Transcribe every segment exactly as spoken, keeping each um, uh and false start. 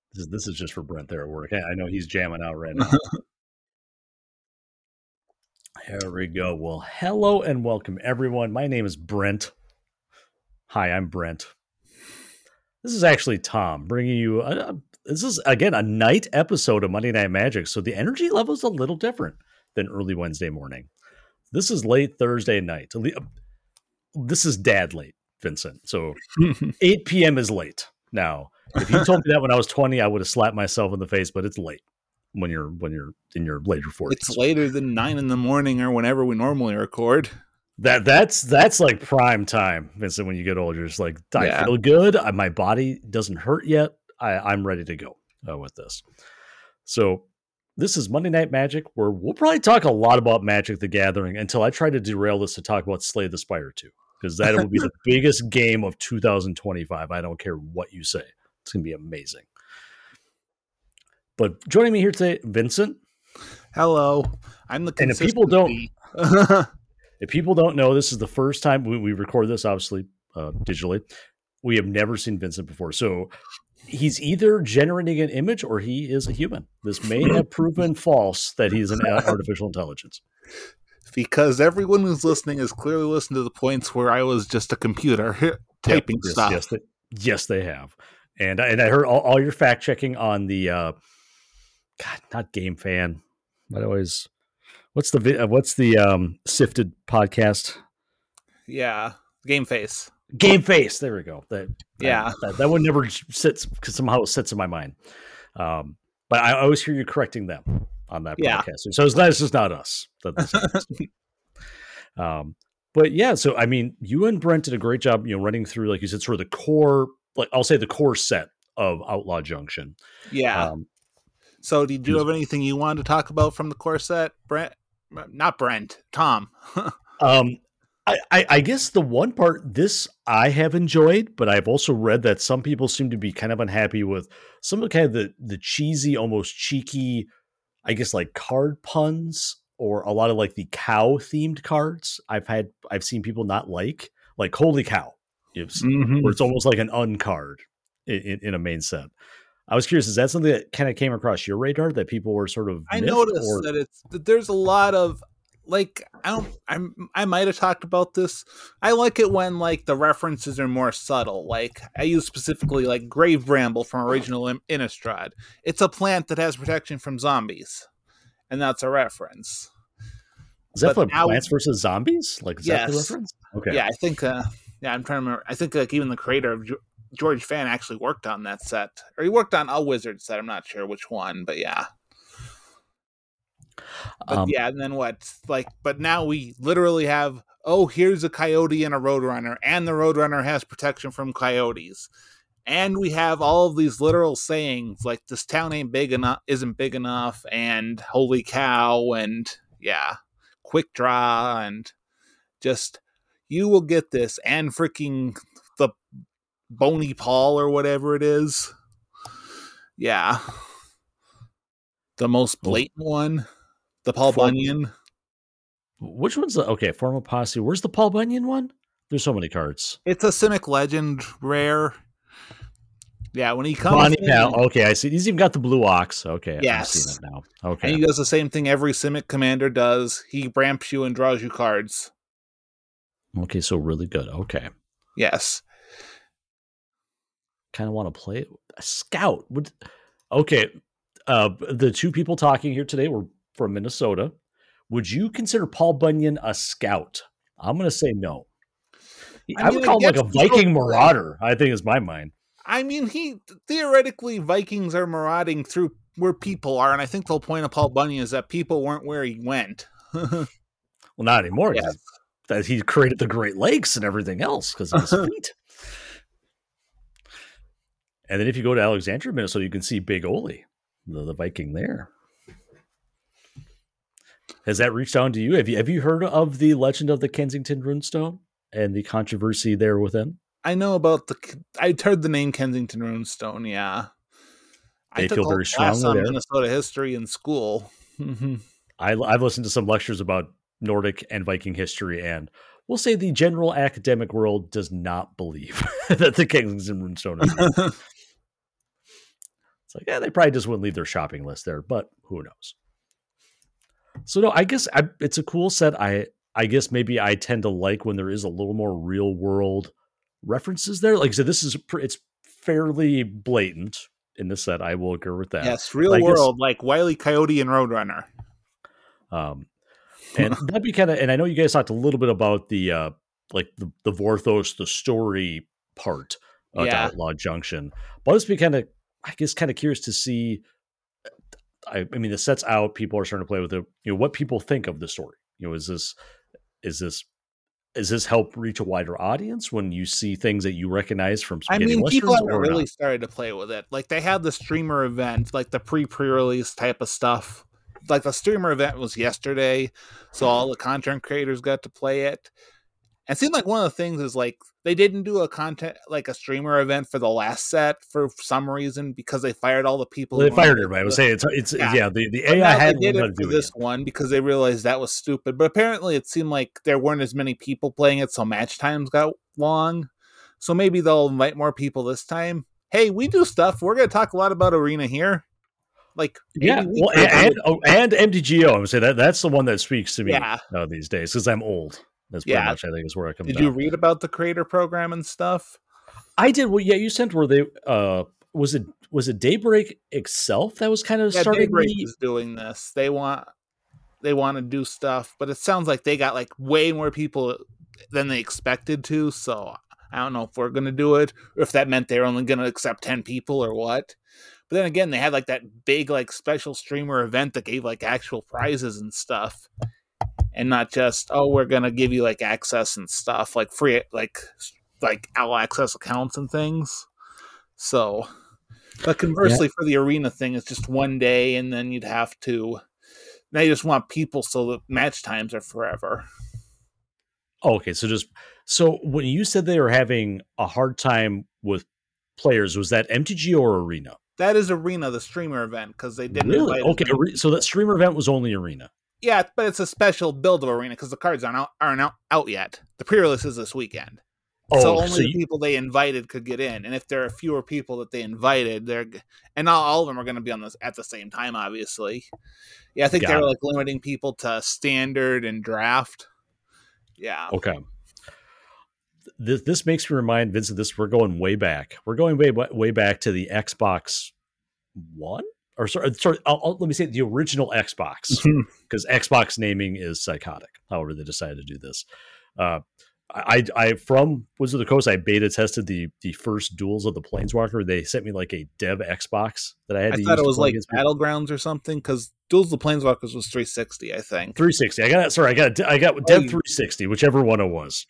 This is, this is just for Brent there at work. I know he's jamming out right now. There we go. Well, hello and welcome, everyone. My name is Brent. Hi, I'm Brent. This is actually Tom bringing you. A, a, this is again a night episode of Monday Night Magic, so the energy level is a little different than early Wednesday morning. This is late Thursday night. This is dad late, Vincent. So eight p.m. is late now. If you told me that when I was twenty, I would have slapped myself in the face. But it's late when you're when you're in your later forties. It's later than nine in the morning or whenever we normally record. That that's that's like prime time, Vincent. When you get older, it's like I yeah. feel good. My body doesn't hurt yet. I, I'm ready to go uh, with this. So this is Monday Night Magic, where we'll probably talk a lot about Magic the Gathering until I try to derail this to talk about Slay the Spire two, because that will be the biggest game of two thousand twenty-five. I don't care what you say. It's going to be amazing. But joining me here today, Vincent. Hello. I'm the And if people don't, if people don't know, this is the first time we, we record this, obviously, uh, digitally. We have never seen Vincent before. So he's either generating an image or he is a human. This may have proven false that he's an artificial intelligence. Because everyone who's listening has clearly listened to the points where I was just a computer typing yep, stuff. Yes, they, yes, they have. And, and I heard all, all your fact checking on the, uh, God, not Game Fan. But always, what's the, what's the um, Sifted podcast? Yeah, Game Face. Game Face. There we go. That, yeah. That, that one never sits, because somehow it sits in my mind. Um, but I always hear you correcting them on that yeah. podcast. So it's not, it's just not us. That this um, but yeah, so I mean, you and Brent did a great job, you know, running through, like you said, sort of the core, like I'll say the core set of Outlaw Junction. Yeah. Um, so did you have anything you wanted to talk about from the core set, Brent? Not Brent, Tom. um, I, I, I guess the one part this I have enjoyed, but I've also read that some people seem to be kind of unhappy with some of the kind of the, the cheesy, almost cheeky, I guess like card puns or a lot of like the cow themed cards. I've had, I've seen people not like, like holy cow, it's, mm-hmm. where it's almost like an uncard in, in, in a main set. I was curious, is that something that kind of came across your radar that people were sort of? I noticed or? that it's that there's a lot of like I don't I'm I might have talked about this. I like it when like the references are more subtle. Like I use specifically like Grave Bramble from original Innistrad. It's a plant that has protection from zombies, and that's a reference. Is that for Plants versus Zombies? Like is yes. that the reference? Okay. Yeah, I think. Uh, yeah, I'm trying to remember. I think like even the creator of George Fan actually worked on that set, or he worked on a Wizard set. I'm not sure which one, but yeah. But um, yeah, and then what? Like, but now we literally have, oh, here's a coyote and a roadrunner, and the roadrunner has protection from coyotes, and we have all of these literal sayings like this town ain't big enough, isn't big enough, and holy cow, and yeah, quick draw, and just you will get this, and freaking the Bony Paul or whatever it is. Yeah. The most blatant one. The Paul Form- Bunyan. Which one's the okay, Formal Posse. Where's the Paul Bunyan one? There's so many cards. It's a Simic Legend rare. Yeah, when he comes Bonnie in, Pal. Okay, I see. He's even got the blue ox. Okay, yes. I'm seeing it now. Okay. And he does the same thing every Simic commander does. He ramps you and draws you cards. Okay, so really good. Okay. Yes. Kind of want to play it. A scout would okay uh the two people talking here today were from Minnesota. Would you consider Paul Bunyan a scout? I'm gonna say no. I, I mean, would call him like a Viking marauder, I think is my mind. I mean, he theoretically Vikings are marauding through where people are, and I think the whole point of Paul Bunyan is that people weren't where he went. Well, not anymore. Yes. That he created the Great Lakes and everything else because of his feet. And then if you go to Alexandria, Minnesota, you can see Big Ole, the, the Viking there. Has that reached down to you? Have you have you heard of the legend of the Kensington Runestone and the controversy there within? I know about the. I heard the name Kensington Runestone. Yeah, they I feel very strongly on there. Minnesota history in school. I, I've listened to some lectures about Nordic and Viking history, and we'll say the general academic world does not believe that the Kensington Runestone is real. It's like, yeah, they probably just wouldn't leave their shopping list there, but who knows? So no, I guess I, it's a cool set. I I guess maybe I tend to like when there is a little more real world references there. Like I said, this is it's fairly blatant in this set. I will agree with that. Yes, real guess, world, like Wile E. Coyote and Roadrunner. Um, and that'd be kind of. And I know you guys talked a little bit about the uh, like the the Vorthos, the story part of Yeah. Outlaw Junction. But let's be kind of, I guess, kind of curious to see. I, I mean, the set's out. People are starting to play with it. You know, what people think of the story. You know, is this is this is this help reach a wider audience when you see things that you recognize from I spaghetti mean, westerns? people haven't Or really not? started to play with it. Like they had the streamer event, like the pre pre release type of stuff. Like the streamer event was yesterday, so all the content creators got to play it. And it seemed like one of the things is like they didn't do a content like a streamer event for the last set for some reason because they fired all the people. Well, they who fired wanted everybody. I to- would say it's it's yeah, Yeah. the, the But A I now had they did learned how it to for do this it. one because they realized that was stupid. But apparently, it seemed like there weren't as many people playing it, so match times got long. So maybe they'll invite more people this time. Hey, we do stuff. We're going to talk a lot about Arena here. Like Yeah, maybe we well, could and do and, it. oh, and M T G O. I would say that that's the one that speaks to me Yeah. uh, these days because I'm old. That's pretty Yeah. much I think is where I come Did down. you read about the creator program and stuff? I did. Well, yeah, you sent where they uh was it was it Daybreak itself that was kind of Yeah, starting Daybreak the is doing this. They want they want to do stuff, but it sounds like they got like way more people than they expected to. So I don't know if we're gonna do it or if that meant they're only gonna accept ten people or what. But then again, they had like that big like special streamer event that gave like actual prizes and stuff, and not just oh we're gonna give you like access and stuff like free like like all access accounts and things. So, but conversely, for the arena thing, it's just one day, and then you'd have to. Now you just want people so that match times are forever. Oh, okay, so just so when you said they were having a hard time with players, was that M T G or Arena? That is Arena, the streamer event, because they didn't Really? invite as Okay, many Are- so that streamer event was only Arena. Yeah, but it's a special build of Arena because the cards aren't out, aren't out, out yet. The pre-release is this weekend. Oh, so only so the you- people they invited could get in, and if there are fewer people that they invited, they're g- and not all of them are going to be on this at the same time. Obviously, yeah, I think Got they were it. like limiting people to standard and draft. Yeah, Okay. This this makes me remind Vincent. This we're going way back. We're going way way back to the Xbox One, or sorry, sorry I'll, I'll- let me say the original Xbox, because Xbox naming is psychotic. However, they decided to do this. Uh, I, I from Wizard of the Coast, I beta tested the the first Duels of the Planeswalker. They sent me like a dev Xbox that I had I to thought use it to was play like against people. Battlegrounds or something because Duels of the Planeswalkers was three sixty, I think. three sixty. I got sorry, I got I got Dev you- three sixty, whichever one it was.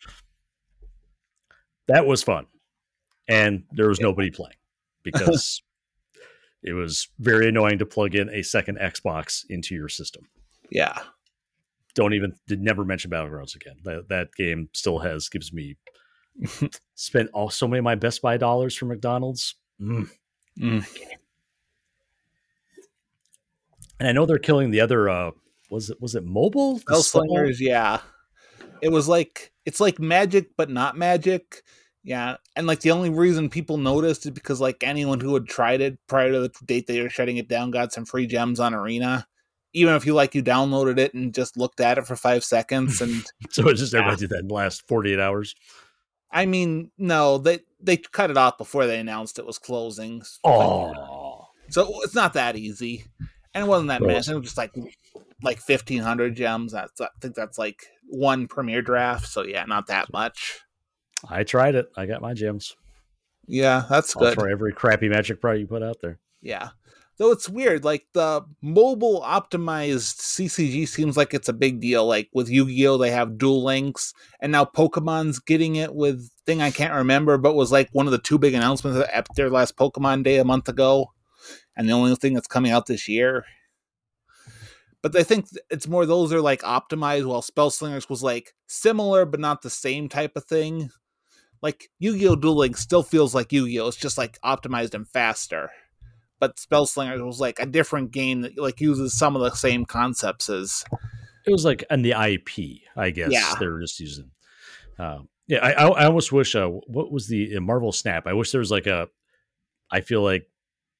That was fun, and there was nobody playing because it was very annoying to plug in a second Xbox into your system. Yeah, Don't even did never mention Battlegrounds again. That that game still has gives me spent all so many of my Best Buy dollars for McDonald's. Mm. Mm. And I know they're killing the other. Uh, was it was it mobile? The Spellslingers, yeah. It was like it's like Magic, but not Magic. Yeah, and like the only reason people noticed is because like anyone who had tried it prior to the date they were shutting it down got some free gems on Arena. Even if you like you downloaded it and just looked at it for five seconds, and So it's just everybody Yeah. did that in the last forty-eight hours. I mean, no, they they cut it off before they announced it was closing. Oh, So it's not that easy, and it wasn't that Well, much. It was just like like fifteen hundred gems. That's I think that's like one premier draft. So yeah, not that much. I tried it. I got my gems. Yeah, that's I'll good. try every crappy Magic product you put out there. Yeah. Though it's weird, like the mobile optimized C C G seems like it's a big deal. Like with Yu-Gi-Oh, they have Duel Links, and now Pokemon's getting it with thing I can't remember, but was like one of the two big announcements at their last Pokemon Day a month ago, and the only thing that's coming out this year. But I think it's more those are like optimized, while Spellslingers was like similar but not the same type of thing. Like Yu-Gi-Oh! Duel Links still feels like Yu-Gi-Oh! It's just like optimized and faster. But Spellslingers was like a different game that like uses some of the same concepts as It was like on the I P, I guess. Yeah. They were just using. Uh, yeah, I, I I almost wish. Uh, what was the uh, Marvel Snap? I wish there was like a. I feel like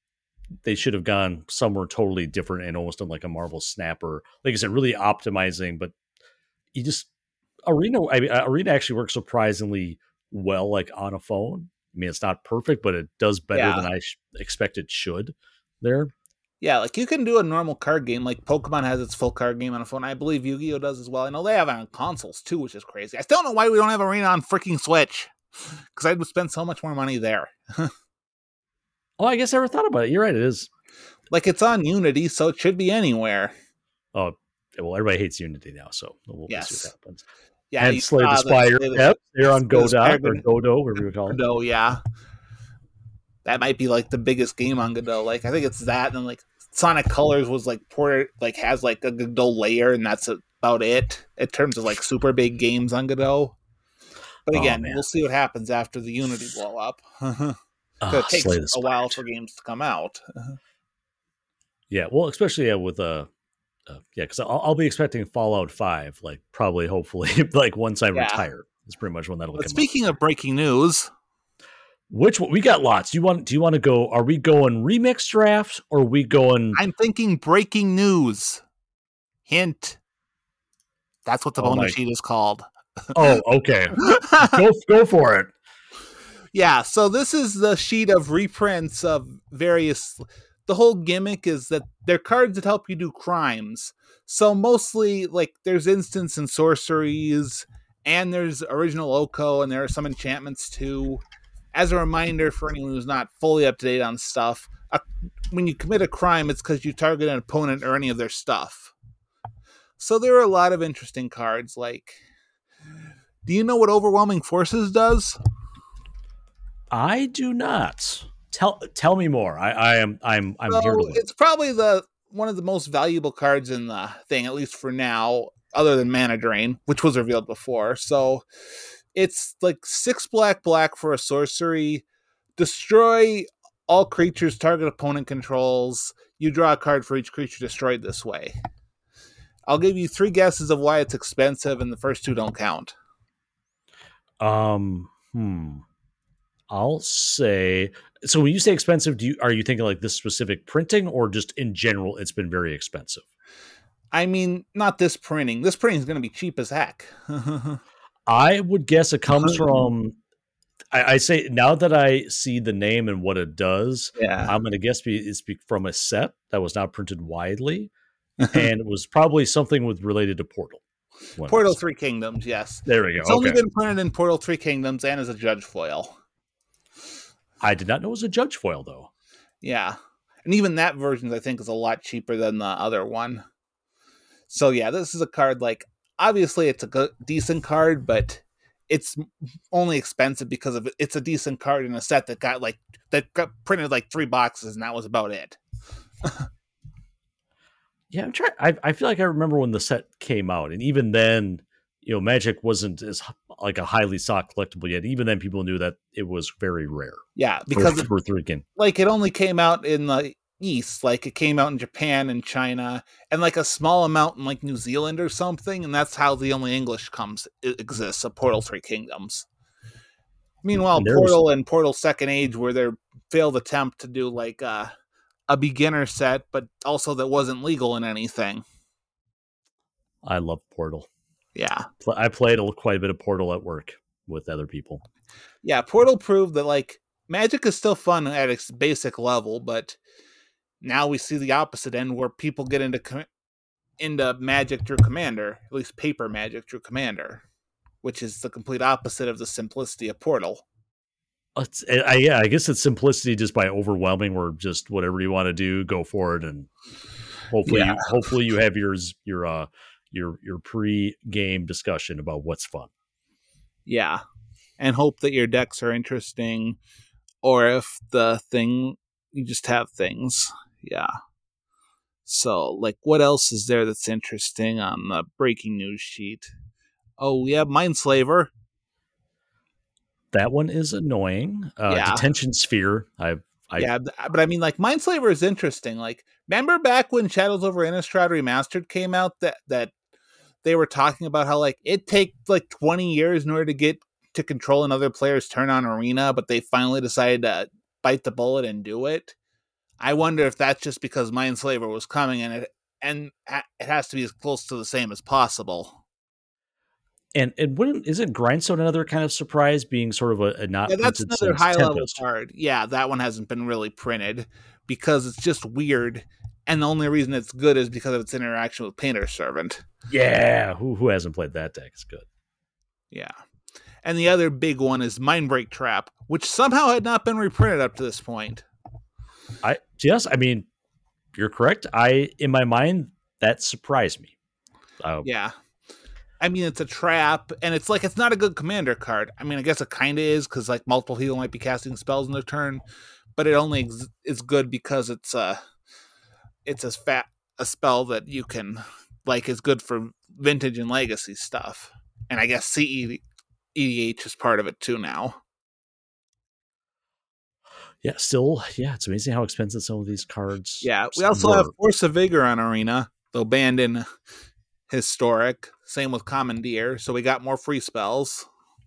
they should have gone somewhere totally different and almost done like a Marvel Snapper. Like I said, really optimizing, but you just Arena. I mean, Arena actually works surprisingly well, like on a phone. I mean, it's not perfect, but it does better Yeah. than I sh- expect it should. There, Yeah, like you can do a normal card game. Like Pokemon has its full card game on a phone. I believe Yu-Gi-Oh does as well. I know they have it on consoles too, which is crazy. I still don't know why we don't have Arena on freaking Switch. Because I'd spend so much more money there. oh, I guess I never thought about it. You're right. It is. Like it's on Unity, so it should be anywhere. Oh, well, everybody hates Unity now, so we'll Yes. see what happens. Yeah, and you Slay the saw Spire. Slay the- Yep, they're on Slay the Spire Godot or gonna- Godot, whatever you call it. Godot, yeah. That might be like the biggest game on Godot. Like I think it's that, and then like Sonic Colors was like ported, like has like a Godot layer, and that's about it in terms of like super big games on Godot. But Oh, again, man. we'll see what happens after the Unity blow up. Oh, it takes Slay the a Spire. while for games to come out. Yeah, well, especially yeah, with uh, uh yeah, because I'll, I'll be expecting Fallout Five, like probably, hopefully, like once I Yeah. retire. That's pretty much when that'll But come. speaking of breaking news, out. Which one? We got lots. Do you want? Do you want to go? Are we going remix draft or are we going? I'm thinking breaking news. Hint. That's what the Oh, bonus my- sheet is called. Oh, okay. go go for it. Yeah, so this is the sheet of reprints of various. The whole gimmick is that they're cards that help you do crimes. So mostly, like, there's instants and sorceries, and there's original Oko, and there are some enchantments too. As a reminder for anyone who's not fully up to date on stuff, uh, when you commit a crime, it's because you target an opponent or any of their stuff. So there are a lot of interesting cards. Like, do you know what Overwhelming Forces does? I do not. Tell tell me more. I, I am I'm I'm So here to learn. it's probably the one of the most valuable cards in the thing, at least for now, other than Mana Drain, which was revealed before. So it's like six black black for a sorcery. Destroy all creatures target opponent controls. You draw a card for each creature destroyed this way. I'll give you three guesses of why it's expensive, and the first two don't count. Um, hmm. I'll say so. When you say expensive, do you are you thinking like this specific printing, or just in general, it's been very expensive? I mean, not this printing. This printing is going to be cheap as heck. I would guess it comes from. I, I say now that I see the name and what it does, Yeah. I'm going to guess be, it's be from a set that was not printed widely, and it was probably something with related to Portal. One Portal of those. Three Kingdoms, yes. There we go. It's only Okay. been printed in Portal Three Kingdoms and as a judge foil. I did not know it was a judge foil though. Yeah. And even that version, I think, is a lot cheaper than the other one. So, yeah, this is a card, like, obviously it's a good, decent card, but it's only expensive because of it's a decent card in a set that got, like, that got printed, like, three boxes, and that was about it. Yeah, I'm trying. I, I feel like I remember when the set came out, and even then, you know, Magic wasn't as h- like a highly sought collectible yet. Even then, people knew that it was very rare Yeah, because because, for, for Threekin. like, it only came out in the East. Like, it came out in Japan and China, and, like, a small amount in, like, New Zealand or something, and that's how the only English comes it exists, of Portal Three Kingdoms. Meanwhile, And there was- Portal and Portal Second Age were their failed attempt to do, like, uh, a beginner set, but also that wasn't legal in anything. I love Portal. Yeah. Pl- I played a, quite a bit of Portal at work with other people. Yeah, Portal proved that, like, Magic is still fun at its basic level, but now we see the opposite end where people get into com- into Magic through Commander, at least paper Magic through Commander, which is the complete opposite of the simplicity of Portal. It's, I, yeah, I guess it's simplicity just by overwhelming, where just whatever you want to do, go for it, and hopefully, Yeah. you, hopefully you have yours your uh your your pre-game discussion about what's fun. Yeah. And hope that your decks are interesting, or if the thing, you just have things. Yeah. So, like, what else is there that's interesting on the breaking news sheet? Oh, we have Mindslaver. That one is annoying. Uh, Yeah. Detention Sphere. I I yeah, th- but I mean, like, Mindslaver is interesting. Like, remember back when Shadows over Innistrad Remastered came out, that that they were talking about how, like, it take like twenty years in order to get to control another player's turn on Arena, but they finally decided to bite the bullet and do it. I wonder if that's just because Mindslaver was coming and it and it has to be as close to the same as possible. And and wouldn't isn't Grindstone another kind of surprise, being sort of a, a not Yeah, that's printed another since high level Tempest? card. Yeah, that one hasn't been really printed because it's just weird, and the only reason it's good is because of its interaction with Painter Servant. Yeah, who who hasn't played that deck? It's good. Yeah. And the other big one is Mindbreak Trap, which somehow had not been reprinted up to this point. I yes, I mean, you're correct. I in my mind that surprised me. Uh, Yeah. I mean, it's a trap, and it's like, it's not a good commander card. I mean, I guess it kind of is, because like multiple people might be casting spells in their turn, but it only ex- is good because it's a, it's a fat a spell that you can, like, is good for vintage and legacy stuff. And I guess C E D H is part of it too now. Yeah, still, yeah, it's amazing how expensive some of these cards. Yeah, we also were. have Force of Vigor on Arena, though banned in Historic. Same with Commandeer, so we got more free spells.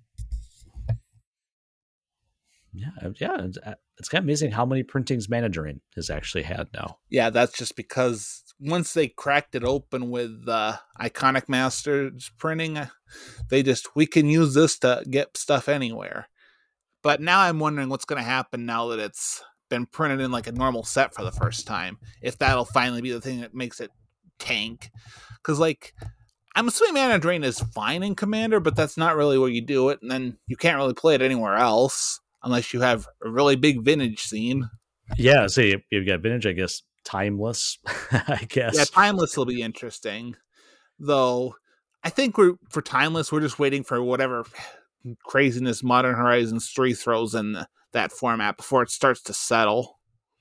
Yeah, yeah, it's, it's kind of amazing how many printings Mana Drain has actually had now. Yeah, that's just because once they cracked it open with uh, Iconic Masters printing, they just, we can use this to get stuff anywhere. But now I'm wondering what's going to happen now that it's been printed in like a normal set for the first time. If that'll finally be the thing that makes it tank. Because, like, I'm assuming Mana Drain is fine in Commander, but that's not really where you do it. And then you can't really play it anywhere else unless you have a really big vintage scene. Yeah, so you, you've got vintage, I guess, Timeless, I guess. Yeah, Timeless will be interesting. Though, I think we're for Timeless, we're just waiting for whatever craziness Modern Horizons three throws in the, that format before it starts to settle.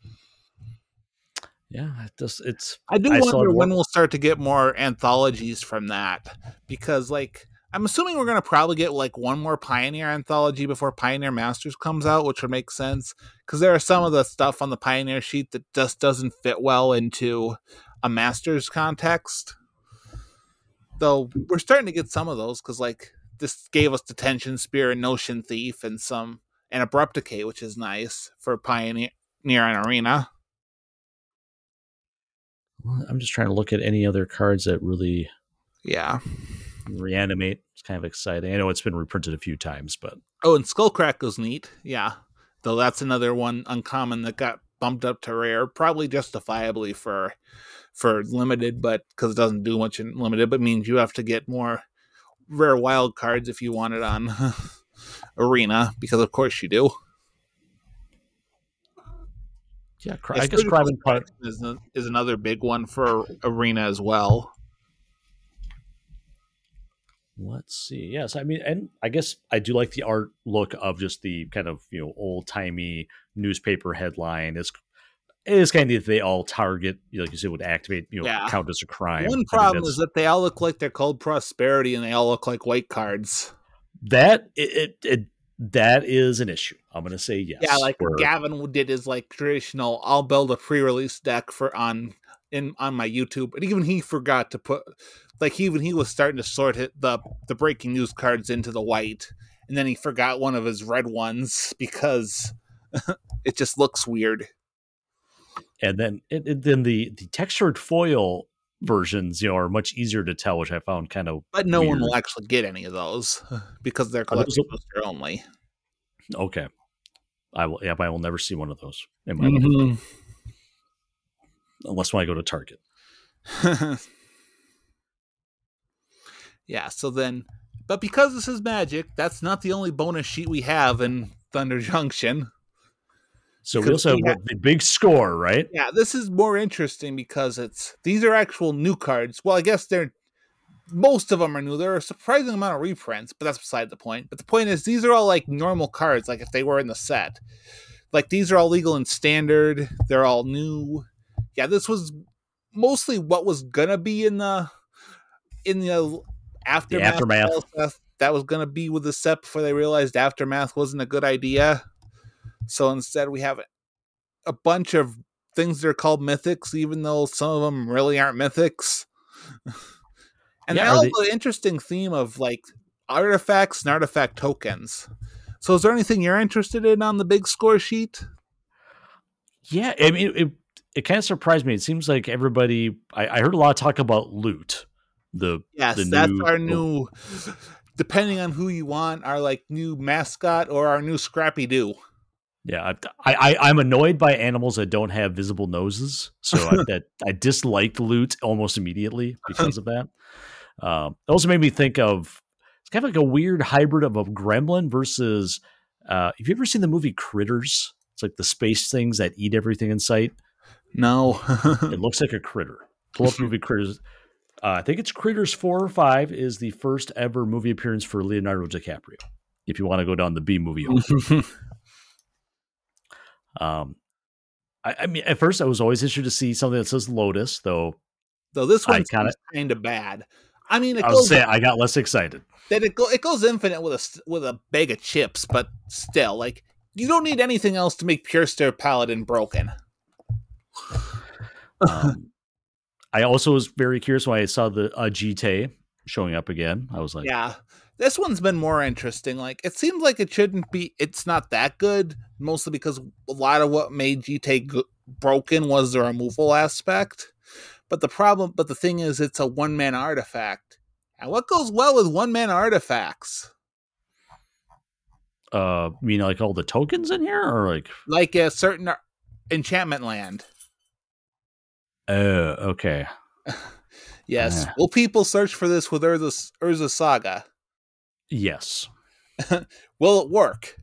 Yeah, it just, it's. I do I wonder when we'll start to get more anthologies from that, because, like, I'm assuming we're going to probably get like one more Pioneer anthology before Pioneer Masters comes out, which would make sense because there are some of the stuff on the Pioneer sheet that just doesn't fit well into a Masters context. Though we're starting to get some of those because, like, this gave us Detention Spear and Notion Thief and some and Abrupt Decay, which is nice for Pioneer and Arena. I'm just trying to look at any other cards that really, yeah, reanimate. It's kind of exciting. I know it's been reprinted a few times, but oh, and Skullcrack goes neat. Yeah, though that's another one uncommon that got bumped up to rare, probably justifiably for for limited, but because it doesn't do much in limited, but means you have to get more rare wild cards if you want it on Arena, because of course you do. Yeah, I guess Cryban Part is, is another big one for Arena as well. Let's see. Yes, I mean, and I guess I do like the art look of just the kind of, you know, old timey newspaper headline. Is it is kind of they all target, like you said, would activate, you know, yeah. count as a crime. One problem is that they all look like they're called Prosperity, and they all look like white cards. That it, it, it that is an issue. I'm gonna say yes. Yeah, like for, Gavin did his like traditional. I'll build a pre-release deck for on in on my YouTube, and even he forgot to put like even he was starting to sort it, the the breaking news cards into the white, and then he forgot one of his red ones because it just looks weird. And then it, it, then the the textured foil versions, you know, are much easier to tell, which I found kind of. But no weird. one will actually get any of those because they're collector booster only. Okay, I will. Yeah, I will never see one of those in my mm-hmm. life, unless when I go to Target. Yeah. So then, but because this is Magic, that's not the only bonus sheet we have in Thunder Junction. So we also have what, the big score, right? Yeah, this is more interesting because it's these are actual new cards. Well, I guess they're most of them are new. There are a surprising amount of reprints, but that's beside the point. But the point is, these are all like normal cards, like if they were in the set. Like these are all legal and standard. They're all new. Yeah, this was mostly what was gonna be in the in the aftermath. The aftermath. That was gonna be with the set before they realized aftermath wasn't a good idea. So instead, we have a bunch of things that are called mythics, even though some of them really aren't mythics. And yeah, also the interesting theme of like artifacts and artifact tokens. So is there anything you're interested in on the big score sheet? Yeah, I mean, it, it kind of surprised me. It seems like everybody. I, I heard a lot of talk about loot. The Yes, the that's new our new. Depending on who you want, our like new mascot or our new Scrappy Doo. Yeah, I, I I'm annoyed by animals that don't have visible noses, so I, that I dislike loot almost immediately because of that. Um, it also made me think of it's kind of like a weird hybrid of a gremlin versus. Uh, have you ever seen the movie Critters? It's like the space things that eat everything in sight. No. It looks like a critter. Pull up movie Critters. Uh, I think it's Critters four or five is the first ever movie appearance for Leonardo DiCaprio. If you want to go down the B movie hole. um, I, I mean, at first I was always interested to see something that says Lotus, though. Though this I one's kind of, kind of bad. I mean, it I was goes saying I got less excited. that it go it goes infinite with a with a bag of chips, but still, like you don't need anything else to make Pure Stare Paladin broken. Um, I also was very curious when I saw the uh, G T A showing up again. I was like, yeah, this one's been more interesting. Like it seems like it shouldn't be. It's not that good, mostly because a lot of what made G T A go- broken was the removal aspect. But the problem, but the thing is, it's a one man artifact, and what goes well with one man artifacts? uh, you mean like all the tokens in here, or like, Like a certain ar- enchantment land. oh, uh, okay. Yes. Uh, Will people search for this with Urza, Urza Saga? yes. Will it work?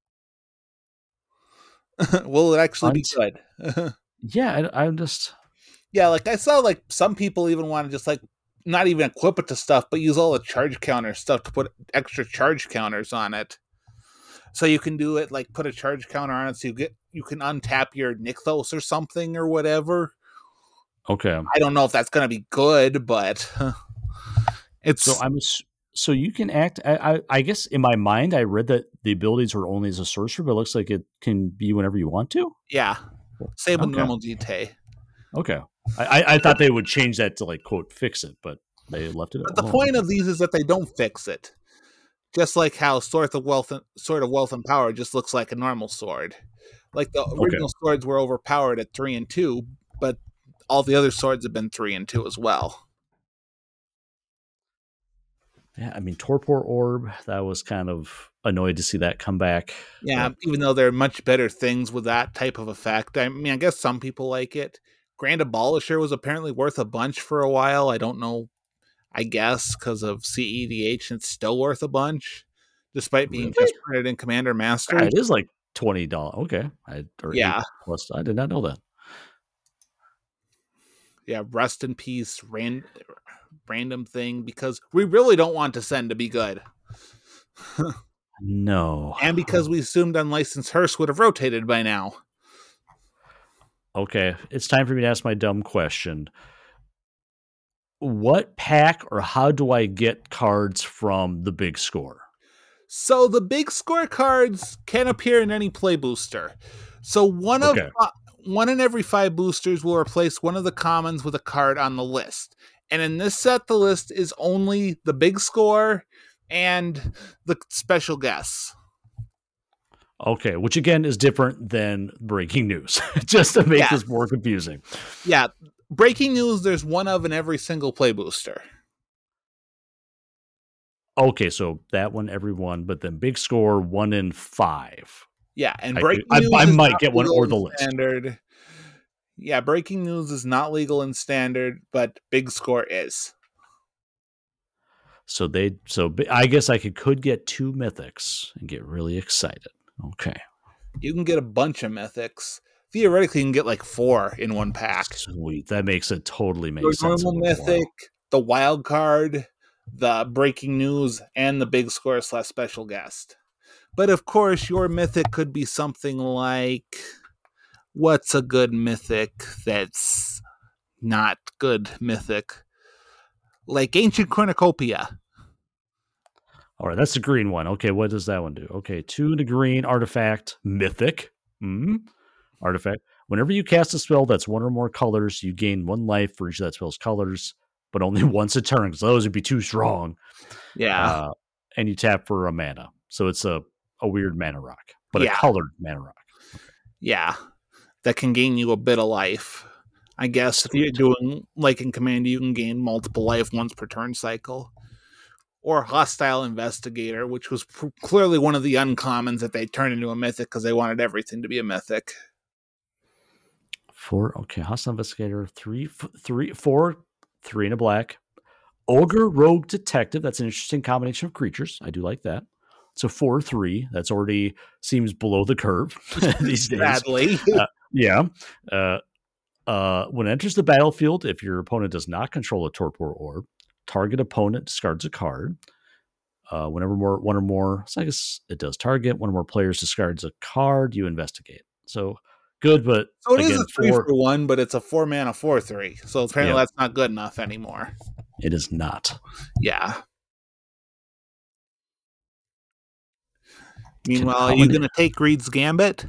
Will it actually Unt- be good? yeah, I, I'm just. Yeah, like I saw like some people even want to just like not even equip it to stuff, but use all the charge counter stuff to put extra charge counters on it. So you can do it like put a charge counter on it so you get you can untap your Nykthos or something or whatever. Okay. I don't know if that's gonna be good, but it's So I'm so you can act. I, I, I guess in my mind, I read that the abilities were only as a sorcerer, but it looks like it can be whenever you want to. yeah. Same with Okay. normal G T A. Okay. I, I, I thought they would change that to like quote fix it, but they left it. But the alone. point of these is that they don't fix it. Just like how Sword of Wealth, and, Sword of Wealth and Power just looks like a normal sword. Like the original okay. swords were overpowered at three and two, but all the other swords have been three and two as well. Yeah, I mean Torpor Orb. That was kind of annoyed to see that come back. Yeah, but even though there are much better things with that type of effect. I mean, I guess some people like it. Grand Abolisher was apparently worth a bunch for a while. I don't know. I guess because of C E D H, it's still worth a bunch, despite being really? just printed in Commander Master. Yeah, it is like twenty dollars. Okay, I, or yeah, plus I did not know that. Yeah, rest in peace, ran, random thing because we really don't want to send to be good. No, and because we assumed Unlicensed Hearse would have rotated by now. Okay, it's time for me to ask my dumb question. What pack or how do I get cards from the big score? So the big score cards can appear in any play booster. So one okay. of uh, one in every five boosters will replace one of the commons with a card on the list. And in this set, the list is only the big score and the special guests. Okay, which again is different than breaking news, just to make yeah. this more confusing. Yeah, breaking news, there's one of in every single play booster. Okay, so that one, every one, but then big score, one in five. Yeah, and I breaking could, news I, I is might get one or the list. Standard. Yeah, breaking news is not legal in standard, but big score is. So they, so I guess I could could get two mythics and get really excited. Okay. You can get a bunch of mythics. Theoretically, you can get like four in one pack. Sweet. That makes it totally make Your sense. Normal mythic, the wild card, the breaking news, and the big score slash special guest. But of course, your mythic could be something like, what's a good mythic that's not good mythic? Like Ancient Cornucopia. All right, that's the green one. Okay, what does that one do? Okay, two in the green, artifact, mythic. Mm-hmm. Artifact. Whenever you cast a spell that's one or more colors, you gain one life for each of that spell's colors, but only once a turn, because those would be too strong. Yeah. Uh, and you tap for a mana. So it's a, a weird mana rock, but yeah. a colored mana rock. Okay. Yeah. that can gain you a bit of life. I guess Sweet. If you're doing like in Commander, you can gain multiple life once per turn cycle. Or Hostile Investigator, which was pr- clearly one of the uncommons that they turned into a mythic because they wanted everything to be a mythic. Four, okay, Hostile Investigator, three, f- three, four, three in a black. Ogre, Rogue, Detective. That's an interesting combination of creatures. I do like that. So four, three. That's already seems below the curve these days. Sadly. uh, yeah. Uh, uh, when it enters the battlefield, if your opponent does not control a Torpor Orb, target opponent discards a card. Uh, whenever more one or more, so I guess it does target. One or more players discards a card, you investigate. So good, but so it again, is a three four, for one, but it's a four mana four three. So apparently yep. that's not good enough anymore. It is not. Yeah. Meanwhile, are you going to take Reed's Gambit?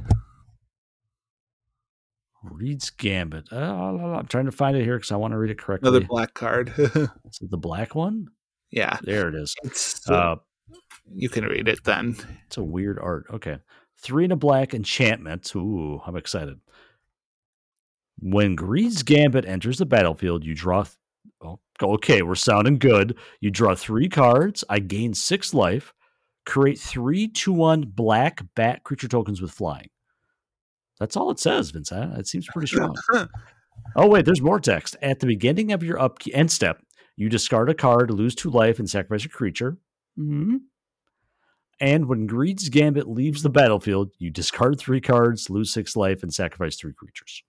Reed's Gambit. Uh, I'm trying to find it here because I want to read it correctly. Another black card. Is it the black one? Yeah. There it is. It's, uh, you can read it then. It's a weird art. Okay. Three in a black enchantment. Ooh, I'm excited. When Reed's Gambit enters the battlefield, you draw... Th- oh, okay, we're sounding good. You draw three cards. I gain six life. Create three two one black bat creature tokens with flying. That's all it says, Vincent. It seems pretty strong. Oh, wait, there's more text. At the beginning of your up end step, you discard a card, lose two life, and sacrifice a creature. Mm-hmm. And when Reed's Gambit leaves the battlefield, you discard three cards, lose six life, and sacrifice three creatures.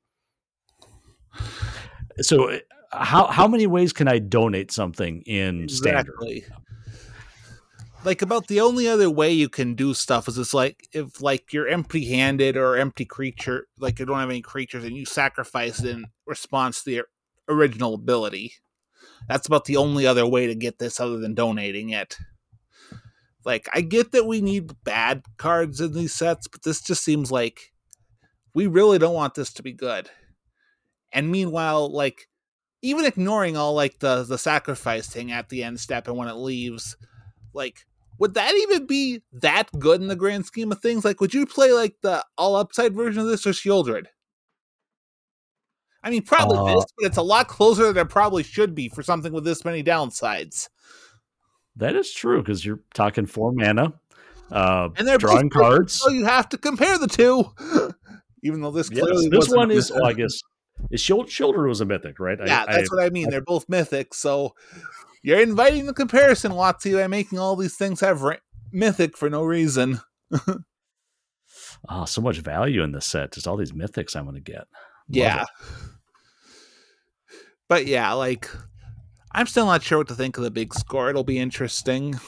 So how how many ways can I donate something in exactly. Standard? Like, about the only other way you can do stuff is it's like, if, like, you're empty-handed or empty creature, like, you don't have any creatures, and you sacrifice it in response to the original ability. That's about the only other way to get this other than donating it. Like, I get that we need bad cards in these sets, but this just seems like we really don't want this to be good. And meanwhile, like, even ignoring all, like, the, the sacrifice thing at the end step and when it leaves, like, would that even be that good in the grand scheme of things? Like, would you play, like, the all-upside version of this or Shieldred? I mean, probably uh, this, but it's a lot closer than it probably should be for something with this many downsides. That is true, because you're talking four mana, uh, and they're drawing cards. So you have to compare the two. Even though this clearly yes, this one is, well, I guess, is Shield, Shieldred was a mythic, right? Yeah, I, that's I, what I mean. I, they're both mythic, so... You're inviting the comparison, Watsy, by making all these things have ra- mythic for no reason. Oh, so much value in this set. Just all these mythics I'm going to get. Love yeah. it. But yeah, like, I'm still not sure what to think of the big score. It'll be interesting.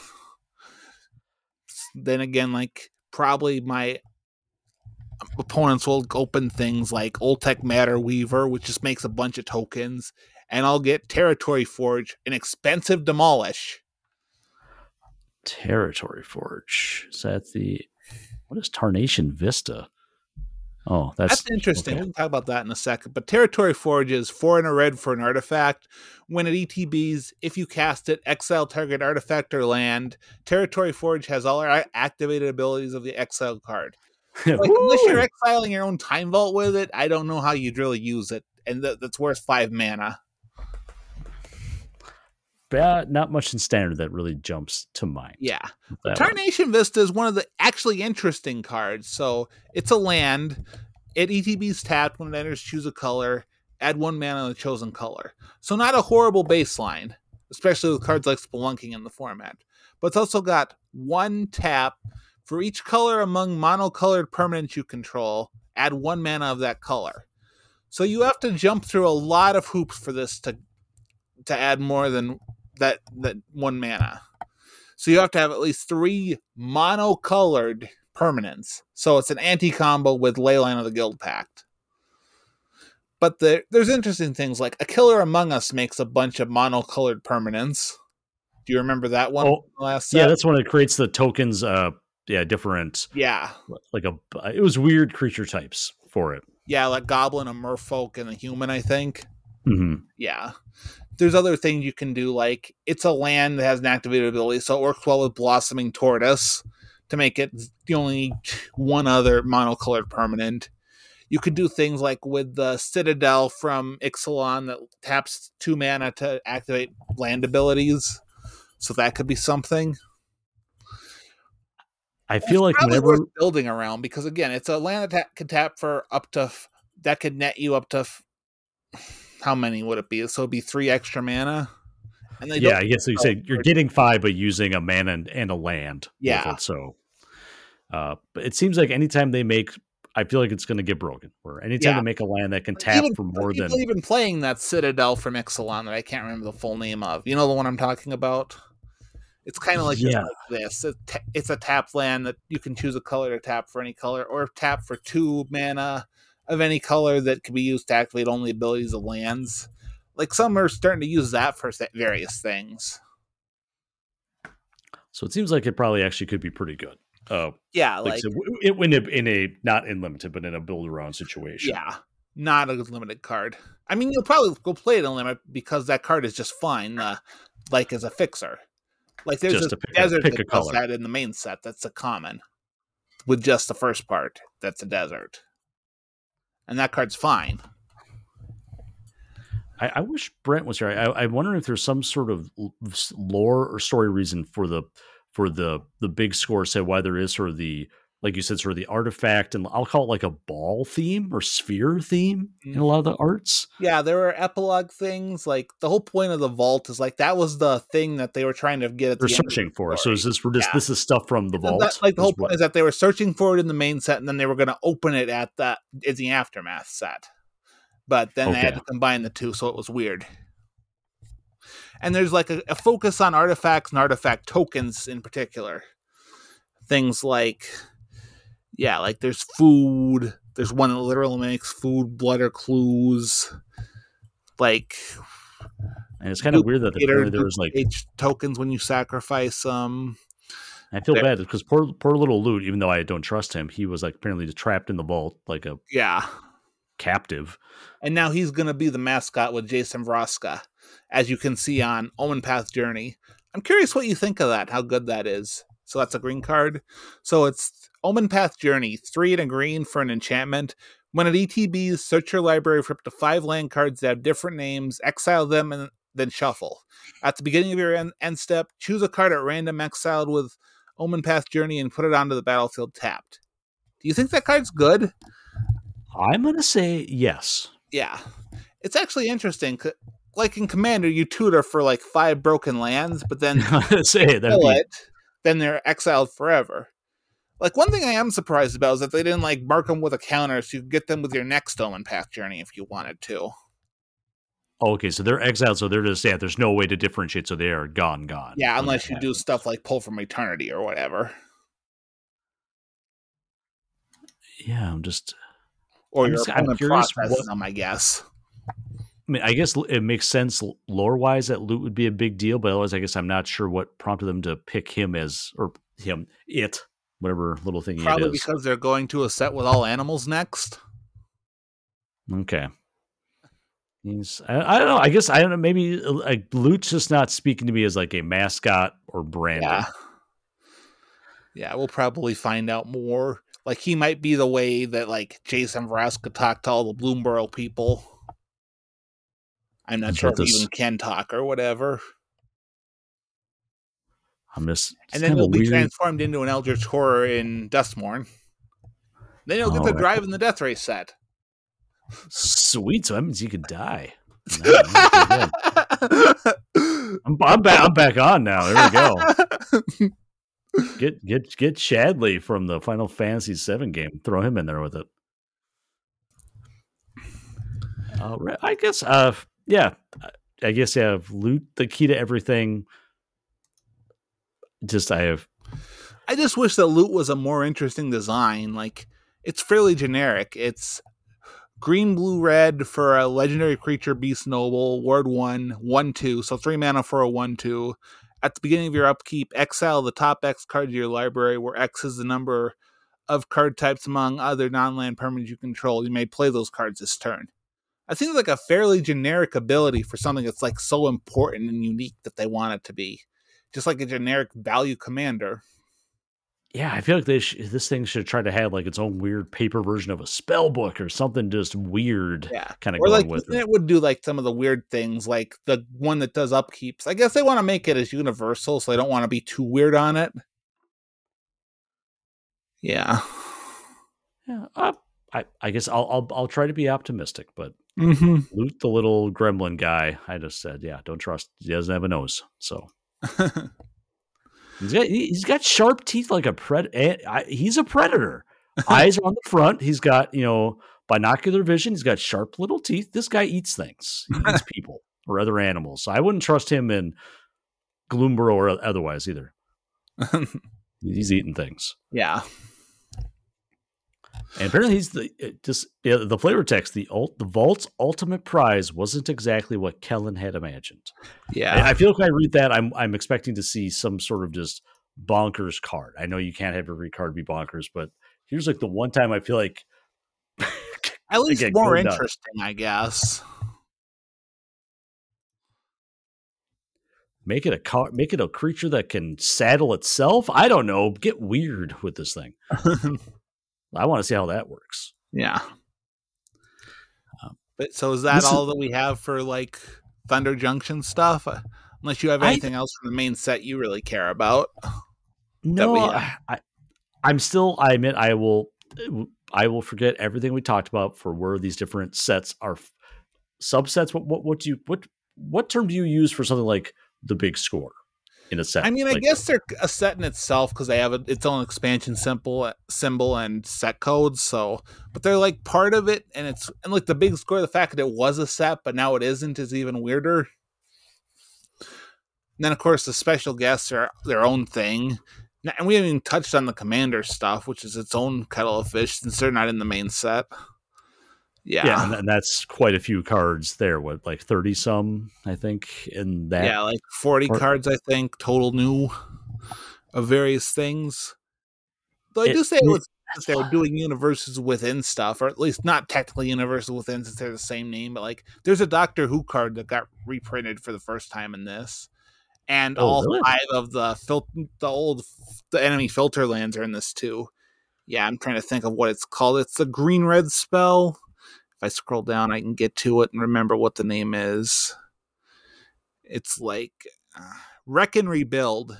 Then again, like, probably my opponents will open things like Oltec Matter Weaver, which just makes a bunch of tokens. And I'll get Territory Forge, an expensive Demolish. Territory Forge. Is that the... What is Tarnation Vista? Oh, that's... That's interesting. Okay. We can talk about that in a second. But Territory Forge is four and a red for an artifact. When it E T Bs, if you cast it, exile target artifact or land. Territory Forge has all our activated abilities of the exile card. Like, unless you're exiling your own Time Vault with it, I don't know how you'd really use it. And th- that's worth five mana. But not much in Standard that really jumps to mind. Yeah. Tarnation Vista is one of the actually interesting cards. So it's a land. It E T B's tapped when it enters, choose a color, add one mana on the chosen color. So not a horrible baseline, especially with cards like Spelunking in the format. But it's also got one tap for each color among monocolored permanents you control. Add one mana of that color. So you have to jump through a lot of hoops for this to to add more than that that one mana. So you have to have at least three monocolored permanents. So it's an anti-combo with Leyline of the Guild Pact. But the, there's interesting things like A Killer Among Us makes a bunch of monocolored permanents. Do you remember that one? Oh, last set? Yeah, that's when it creates the tokens. Uh, yeah, different. Yeah, like a. It was weird creature types for it. Yeah, like Goblin, a Merfolk, and a Human, I think. Mm-hmm. Yeah. There's other things you can do, like it's a land that has an activated ability, so it works well with Blossoming Tortoise to make it the only one other monocolored permanent. You could do things like with the Citadel from Ixalan that taps two mana to activate land abilities. So that could be something. I feel it's like whenever worth building around, because again, it's a land that can tap for up to f- that could net you up to f- how many would it be? So it'd be three extra mana. And they yeah, I guess you say you're getting five, but using a mana and, and a land yeah. with it. So, uh, but it seems like anytime they make, I feel like it's going to get broken. Or anytime yeah. they make a land that can tap even, for more people than even playing that Citadel from Ixalan that I can't remember the full name of. You know the one I'm talking about. It's kind of like, yeah. like this. It's a tap land that you can choose a color to tap for any color, or tap for two mana of any color that can be used to activate only abilities of lands. Like some are starting to use that for various things. So it seems like it probably actually could be pretty good. Uh, yeah, like, like so it, in, a, in a not in limited, but in a build around situation. Yeah, not a limited card. I mean, you'll probably go play it in limit because that card is just fine, uh, like as a fixer. Like there's just a pick desert a, pick that a does color. That in the main set. That's a common with just the first part. That's a desert, and that card's fine. I, I wish Brent was here. I, I wonder if there's some sort of lore or story reason for the for the the big score set. Why there is sort of the, like you said, sort of the artifact, and I'll call it like a ball theme or sphere theme mm-hmm. in a lot of the arts. Yeah, there were epilogue things. Like the whole point of the vault is like that was the thing that they were trying to get at They're the searching end for. So is this for just yeah. this is stuff from the vault? That, like the whole point is that they were searching for it in the main set, and then they were going to open it at the in the aftermath set. But then okay. they had to combine the two, so it was weird. And there's like a, a focus on artifacts and artifact tokens in particular. Things like, yeah, like there's food. There's one that literally makes food, blood, or clues. Like, and it's kind of weird that the, there was like H tokens when you sacrifice them. Um, I feel there. bad because poor, poor little Loot. Even though I don't trust him, he was like apparently trapped in the vault, like a yeah. captive. And now he's going to be the mascot with Jason Vraska, as you can see on Omen Path Journey. I'm curious what you think of that, how good that is. So that's a green card. So it's Omen Path Journey, three and a green for an enchantment. When at E T Bs, search your library for up to five land cards that have different names, exile them, and then shuffle. At the beginning of your end, end step, choose a card at random exiled with Omen Path Journey and put it onto the battlefield tapped. Do you think that card's good? I'm going to say yes. Yeah. It's actually interesting. Like in Commander, you tutor for like five broken lands, but then say it, kill be... it, then they're exiled forever. Like one thing I am surprised about is that they didn't like mark them with a counter so you could get them with your next Omen Path Journey if you wanted to. Oh, okay, so they're exiled, so they're just, yeah, there's no way to differentiate, so they are gone, gone. Yeah, unless you happens. do stuff like Pull from Eternity or whatever. Yeah, I'm just... Or I'm your just, opponent processes them, I guess. I mean, I guess it makes sense lore-wise that Loot would be a big deal, but otherwise I guess I'm not sure what prompted them to pick him as, or him, it, whatever little thing Probably it is. Because they're going to a set with all animals next. Okay. He's, I, I don't know, I guess, I don't know, maybe like Loot's just not speaking to me as like a mascot or branding. Yeah. Yeah, we'll probably find out more. Like, he might be the way that, like, Jason Vraska talked to all the Bloomborough people. I'm not sure if this... he even can talk or whatever. I'm just... And then he'll be weird... transformed into an Eldritch Horror in Dustmourn. Then he'll get oh, to drive right. in the Death Race set. Sweet, so that means you could die. No, I'm, I'm, back, I'm back on now. There we go. Get get get Chadley from the Final Fantasy seven game. Throw him in there with it. Uh, I guess, uh, yeah. I guess yeah. Loot the key to everything. Just I have. I just wish that Loot was a more interesting design. Like it's fairly generic. It's green, blue, red for a legendary creature, Beast Noble, Ward one, one, two. So three mana for a one, two. At the beginning of your upkeep, exile the top X card of your library, where X is the number of card types among other non-land permanents you control. You may play those cards this turn. I think it's like a fairly generic ability for something that's like so important and unique that they want it to be. Just like a generic value commander. Yeah, I feel like they sh- this thing should try to have like its own weird paper version of a spell book or something just weird Yeah. kind of Or like going with it. it would do like some of the weird things, like the one that does upkeeps. I guess they want to make it as universal, so they don't want to be too weird on it. Yeah. Yeah, uh, I I guess I'll I'll I'll try to be optimistic, but Mm-hmm. Loot the little gremlin guy. I just said, yeah, don't trust. He doesn't have a nose, so he's got he's got sharp teeth like a pred. He's a predator. Eyes are on the front. He's got you know binocular vision. He's got sharp little teeth. This guy eats things. He eats people or other animals. So I wouldn't trust him in Gloomborough or otherwise either. He's eating things. Yeah. And apparently, he's the it just yeah, the flavor text. The ult, the vault's ultimate prize wasn't exactly what Kellen had imagined. Yeah, I, I feel like when I read that, I'm I'm expecting to see some sort of just bonkers card. I know you can't have every card be bonkers, but here's like the one time I feel like at least again, more go nuts. interesting, I guess. Make it a car, make it a creature that can saddle itself. I don't know. Get weird with this thing. I want to see how that works. Yeah. Um, but so is that all is, that we have for like Thunder Junction stuff? Uh, unless you have anything I, else from the main set you really care about. No, I, I, I'm still. I admit I will. I will forget everything we talked about for where these different sets are. Subsets. What? What? What do you? What? What term do you use for something like the big score? In a set, I mean, like I guess that. They're a set in itself because they have a, its own expansion symbol, symbol and set codes. So, but they're like part of it, and it's and like the big score. The fact that it was a set, but now it isn't, is even weirder. And then, of course, the special guests are their own thing, and we haven't even touched on the commander stuff, which is its own kettle of fish since they're not in the main set. Yeah, yeah, and that's quite a few cards there. What, like thirty some, I think, in that. Yeah, like forty part. cards, I think, total new of various things. Though I it, do say it was that they were doing universes within stuff, or at least not technically universes within, since they're the same name. But like, there's a Doctor Who card that got reprinted for the first time in this, and oh, all really? five of the fil- the old the enemy filter lands are in this too. Yeah, I'm trying to think of what it's called. It's the green red spell. If I scroll down, I can get to it and remember what the name is. It's like uh, Wreck and Rebuild.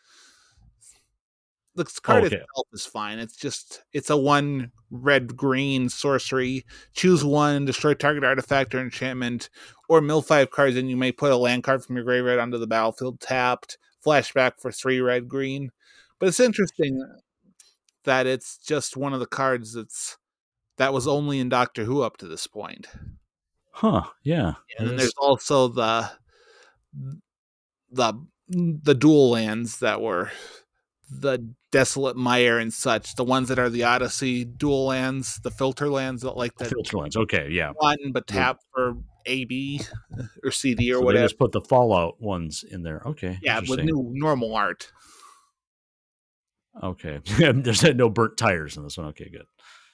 The card oh, okay. itself is fine. It's just, it's a one red-green sorcery. Choose one, destroy target artifact or enchantment, or mill five cards, and you may put a land card from your graveyard onto the battlefield tapped. Flashback for three red-green. But it's interesting that it's just one of the cards that's that was only in Doctor Who up to this point. Huh, yeah. And then there's also the the the dual lands that were the Desolate Mire and such, the ones that are the Odyssey dual lands, the filter lands that like that. Filter lands, okay, yeah. One, but tap yeah. for A B or C D or so whatever. They just put the Fallout ones in there. Okay. Yeah, with new normal art. Okay. There's no burnt tires in this one. Okay, good.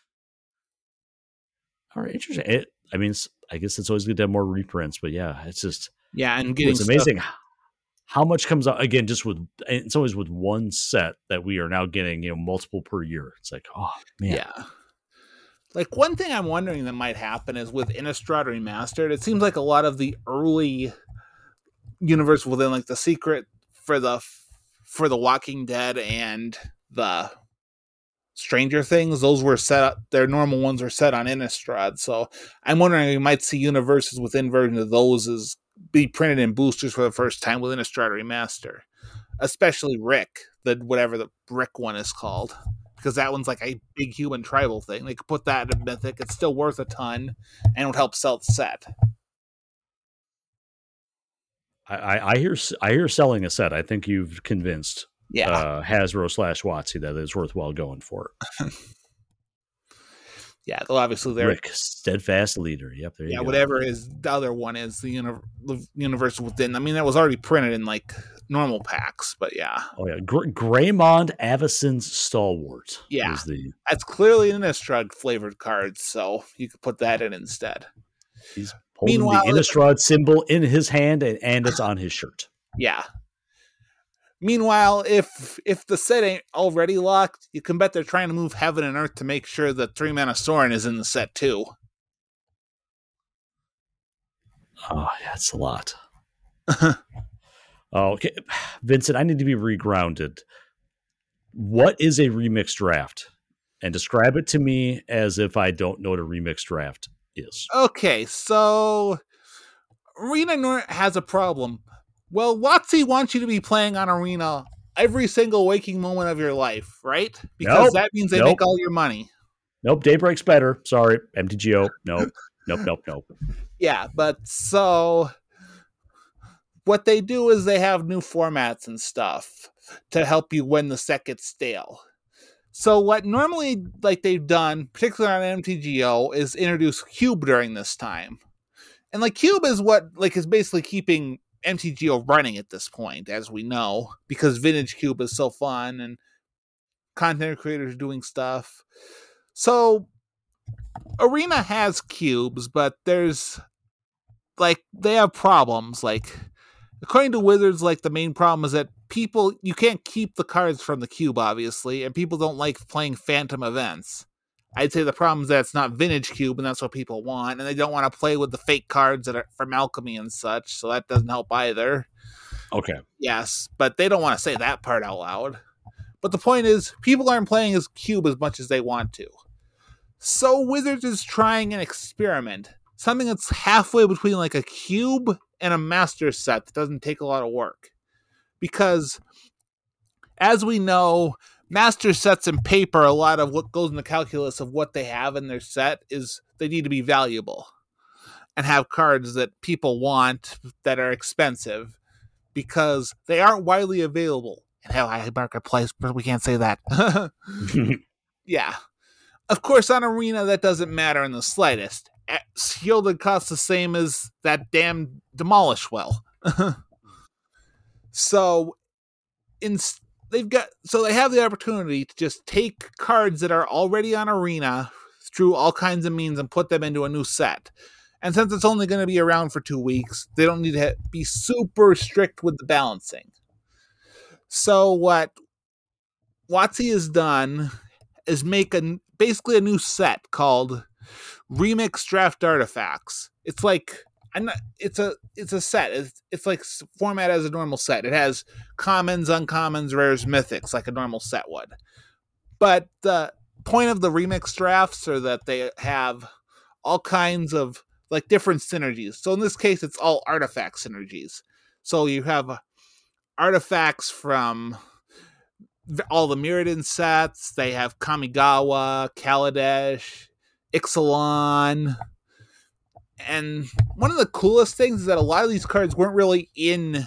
All right, interesting. It, I mean, it's, I guess it's always good to have more reprints, but yeah, it's just yeah, and getting it's amazing stuff. How much comes out again. Just with it's always with one set that we are now getting, you know, multiple per year. It's like, oh man, yeah. Like one thing I'm wondering that might happen is with Innistrad Remastered. It seems like a lot of the early universe within, like the secret for the for the Walking Dead and the Stranger Things, those were set up, their normal ones were set on Innistrad, so I'm wondering if you might see universes within versions of those as be printed in boosters for the first time with Innistrad Remaster. Especially Rick, the whatever the Rick one is called. Because that one's like a big human tribal thing. They could put that in Mythic, it's still worth a ton, and it would help sell the set. I, I, I hear I hear selling a set. I think you've convinced Yeah, uh, Hasbro slash WotC that it's worthwhile going for it. Yeah, though obviously they're Rick, steadfast leader. Yep, there you yeah, go. whatever is the other one is the, uni- the universe within. I mean, that was already printed in like normal packs, but yeah. Oh yeah, Gr- Greymond Avacyn's Stalwart. Yeah, is the that's clearly an Innistrad flavored card, so you could put that in instead. He's holding Meanwhile, the Innistrad symbol in his hand, and, and it's on his shirt. Yeah. Meanwhile, if if the set ain't already locked, you can bet they're trying to move heaven and earth to make sure that three mana Sorin is in the set too. Oh, that's a lot. Okay, Vincent, I need to be regrounded. What is a remix draft? And describe it to me as if I don't know what a remix draft is. Okay, so Arena Nor- has a problem. Well, WotC wants you to be playing on Arena every single waking moment of your life, right? Because Nope. that means they Nope. make all your money. Nope, Daybreak's better. Sorry, M T G O. Nope, nope, nope, nope. Yeah, but so what they do is they have new formats and stuff to help you when the set gets stale. So what normally like they've done, particularly on M T G O, is introduce Cube during this time. And like Cube is what like is basically keeping M T G O running at this point, as we know, because Vintage Cube is so fun and content creators doing stuff. So Arena has cubes, but there's like they have problems. Like according to Wizards, like the main problem is that people you can't keep the cards from the cube, obviously, and people don't like playing phantom events. I'd say the problem is that it's not Vintage Cube, and that's what people want, and they don't want to play with the fake cards that are from Alchemy and such, so that doesn't help either. Okay. Yes, but they don't want to say that part out loud. But the point is, people aren't playing as Cube as much as they want to. So Wizards is trying an experiment, something that's halfway between like a Cube and a Master set that doesn't take a lot of work. Because, as we know, Master sets in paper, a lot of what goes in the calculus of what they have in their set is they need to be valuable and have cards that people want that are expensive because they aren't widely available. And hell, I marketplace, but we can't say that. Yeah. Of course, on Arena, that doesn't matter in the slightest. Shielded costs the same as that damn Demolish Well. So, in they've got so they have the opportunity to just take cards that are already on Arena through all kinds of means and put them into a new set. And since it's only going to be around for two weeks, they don't need to be super strict with the balancing. So what WotC has done is make a basically a new set called Remix Draft Artifacts. It's like I'm not, it's a it's a set. It's, it's like format as a normal set. It has commons, uncommons, rares, mythics like a normal set would. But the point of the remix drafts are that they have all kinds of like different synergies. So in this case, it's all artifact synergies. So you have artifacts from all the Mirrodin sets. They have Kamigawa, Kaladesh, Ixalan. And one of the coolest things is that a lot of these cards weren't really in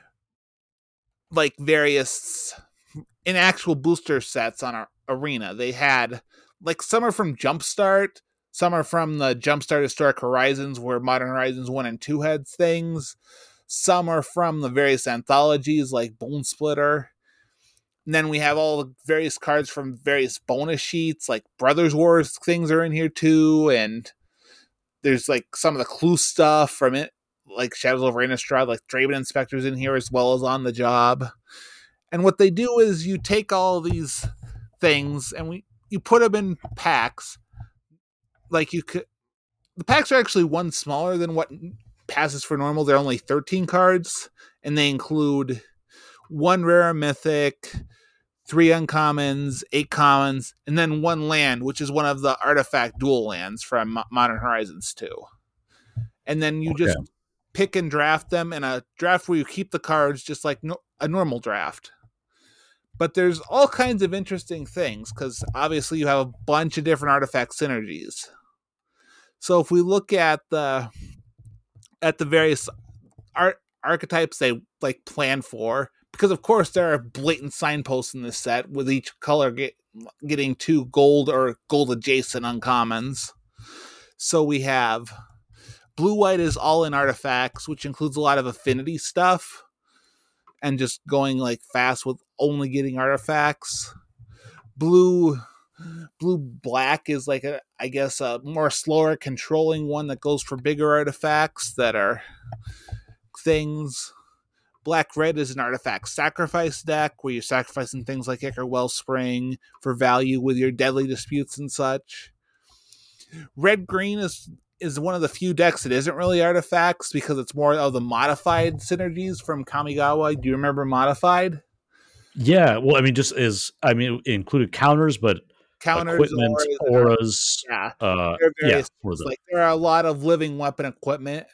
like various in actual booster sets on our Arena. They had like some are from Jumpstart, some are from the Jumpstart Historic Horizons where Modern Horizons one and two had things. Some are from the various anthologies like Bone Splitter. And then we have all the various cards from various bonus sheets, like Brothers Wars things are in here too, and there's like some of the clue stuff from it, like Shadows over Innistrad, like Draven Inspector's in here as well as On the Job. And what they do is you take all these things and we you put them in packs. Like you could, the packs are actually one smaller than what passes for normal. They're only thirteen cards, and they include one rare mythic, three uncommons, eight commons, and then one land, which is one of the artifact dual lands from Modern Horizons two. And then you okay. just pick and draft them in a draft where you keep the cards just like no, a normal draft. But there's all kinds of interesting things because obviously you have a bunch of different artifact synergies. So if we look at the at the various art archetypes they like plan for, because of course there are blatant signposts in this set with each color get, getting two gold or gold adjacent uncommons. So we have blue white is all in artifacts, which includes a lot of affinity stuff and just going like fast with only getting artifacts. Blue blue black is like a I guess a more slower controlling one that goes for bigger artifacts that are things. Black red is an artifact sacrifice deck where you're sacrificing things like Ichor Wellspring for value with your deadly disputes and such. Red green is is one of the few decks that isn't really artifacts because it's more of the modified synergies from Kamigawa. Do you remember modified? Yeah, well, I mean, just as I mean, it included counters, but Counters, equipment, auras, auras, yeah, uh, there are yeah, various were things. the Like there are a lot of living weapon equipment,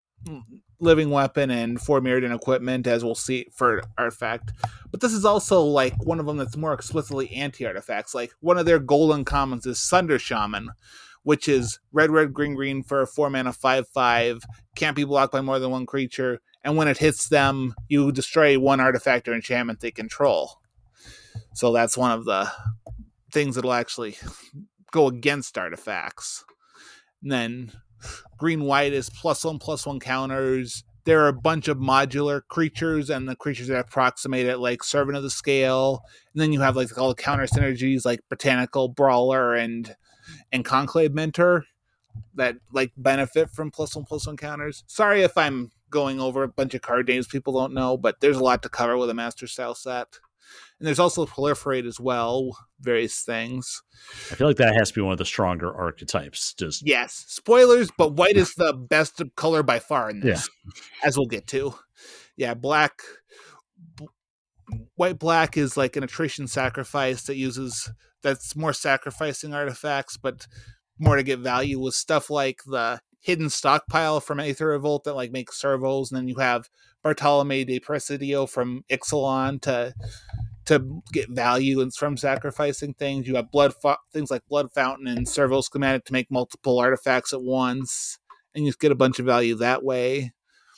living weapon and four Mirrodin equipment, as we'll see for artifact. But this is also like one of them that's more explicitly anti-artifacts. Like one of their golden commons is Sunder Shaman, which is red, red, green, green for a four mana five five, can't be blocked by more than one creature, and when it hits them, you destroy one artifact or enchantment they control. So that's one of the things that'll actually go against artifacts. And then green white is plus one plus one counters. There are a bunch of modular creatures and the creatures that approximate it, like Servant of the Scale. And then you have like all the counter synergies like Botanical Brawler and and Conclave Mentor that like benefit from plus one plus one counters. Sorry if I'm going over a bunch of card names people don't know, but there's a lot to cover with a Master Style set. And there's also Proliferate as well, various things. I feel like that has to be one of the stronger archetypes. Just yes, spoilers, but white is the best color by far in this, yeah. as we'll get to. Yeah, black, b- white black is like an attrition sacrifice that uses that's more sacrificing artifacts, but more to get value with stuff like the hidden stockpile from Aether Revolt that like makes servos, and then you have Bartolome de Presidio from Ixalan to to get value and from sacrificing things. You have blood fo- things like Blood Fountain and Servo Schematic to make multiple artifacts at once, and you get a bunch of value that way.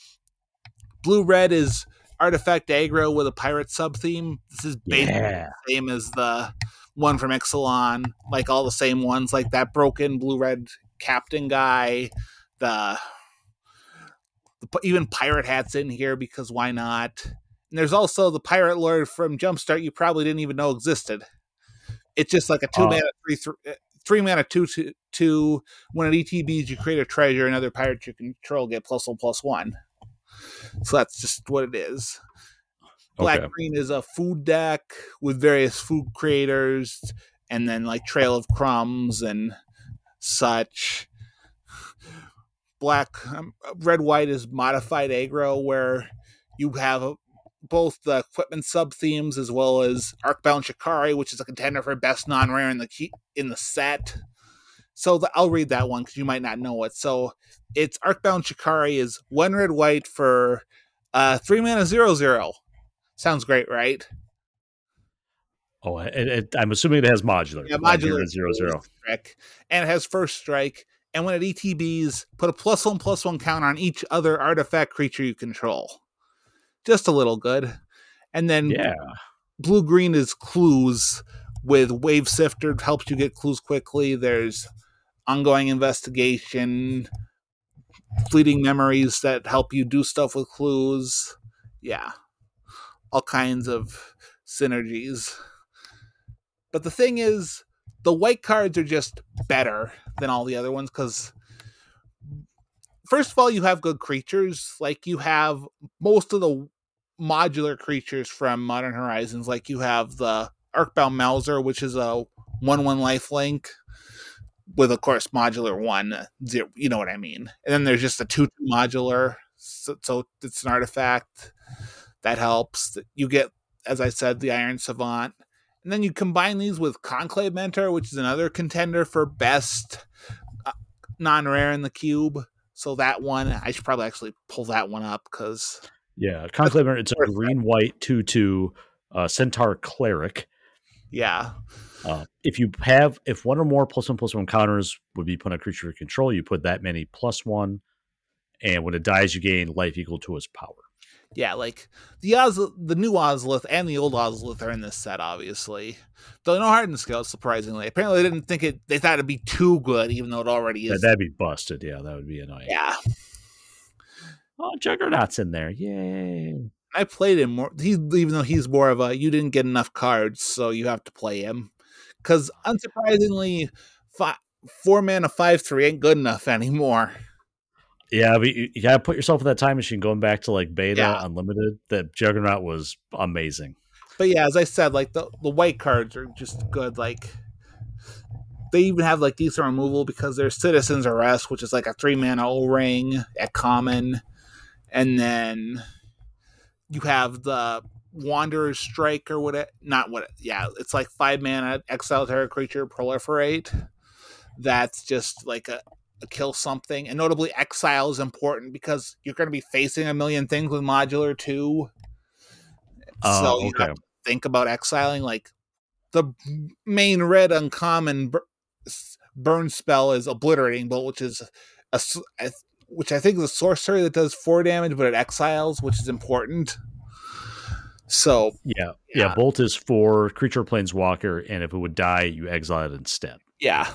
Blue red is artifact aggro with a pirate sub theme. This is basically Yeah. the same as the one from Ixalan, like all the same ones, like that broken blue red captain guy, the, the even Pirate Hat's in here because why not? And there's also the Pirate Lord from Jumpstart you probably didn't even know existed. It's just like a two uh, mana three th- three mana two two two. When it E T Bs, you create a treasure, and other pirates you control get plus one plus one. So that's just what it is. Black okay. Green is a food deck with various food creators, and then like Trail of Crumbs and such. Black um, red white is modified aggro, where you have a, both the equipment sub themes as well as Arcbound Shikari, which is a contender for best non-rare in the key, in the set. So the, I'll read that one because you might not know it. So it's Arcbound Shikari is one red white for uh, three mana zero zero. Sounds great, right? Oh, it, it, I'm assuming it has modular. Yeah, modular zero zero. Trick, and it has first strike. And when it E T Bs, put a plus one plus one counter on each other artifact creature you control. Just a little good. And then yeah. blue green is clues with Wave Sifter, helps you get clues quickly. There's ongoing investigation, fleeting memories that help you do stuff with clues. Yeah. All kinds of synergies. But the thing is, the white cards are just better than all the other ones because, first of all, you have good creatures. Like, you have most of the modular creatures from Modern Horizons. Like, you have the Arcbound Mauser, which is a one one lifelink with, of course, modular one. Zero, you know what I mean. And then there's just a two two modular. So, so it's an artifact that helps. You get, as I said, the Iron Savant. And then you combine these with Conclave Mentor, which is another contender for best uh, non-rare in the cube. So that one, I should probably actually pull that one up because... Yeah, Conclave Mentor, it's a green-white two two uh, Centaur Cleric. Yeah. Uh, if you have, if one or more plus one plus one counters would be put on a creature of control, you put that many plus one, and when it dies, you gain life equal to its power. Yeah, like the Oz, the new Ozolith and the old Ozolith are in this set, obviously. Though no Hardened Scale, surprisingly. Apparently, they didn't think it. They thought it'd be too good, even though it already is. Yeah, that'd be busted. Yeah, that would be annoying. Yeah. Oh, Juggernaut's in there! Yay! I played him more. He, even though he's more of a, you didn't get enough cards, so you have to play him. Because unsurprisingly, five, four mana five three ain't good enough anymore. Yeah, but you, you gotta put yourself in that time machine going back to like beta Yeah. unlimited. That Juggernaut was amazing. But yeah, as I said, like the, the white cards are just good. Like they even have like decent removal because there's Citizen's Arrest, which is like a three mana O ring at common, and then you have the Wanderer's Strike or what? Not what? Yeah, it's like five mana exile terror creature proliferate. That's just like a, a kill something, and notably exile is important because you're going to be facing a million things with modular too. So Oh, you have okay. to think about exiling. Like the main red uncommon burn spell is Obliterating Bolt, which is a, a which I think is a sorcery that does four damage, but it exiles, which is important. So Yeah, yeah. yeah, Bolt is for creature planeswalker, and if it would die, you exile it instead. yeah.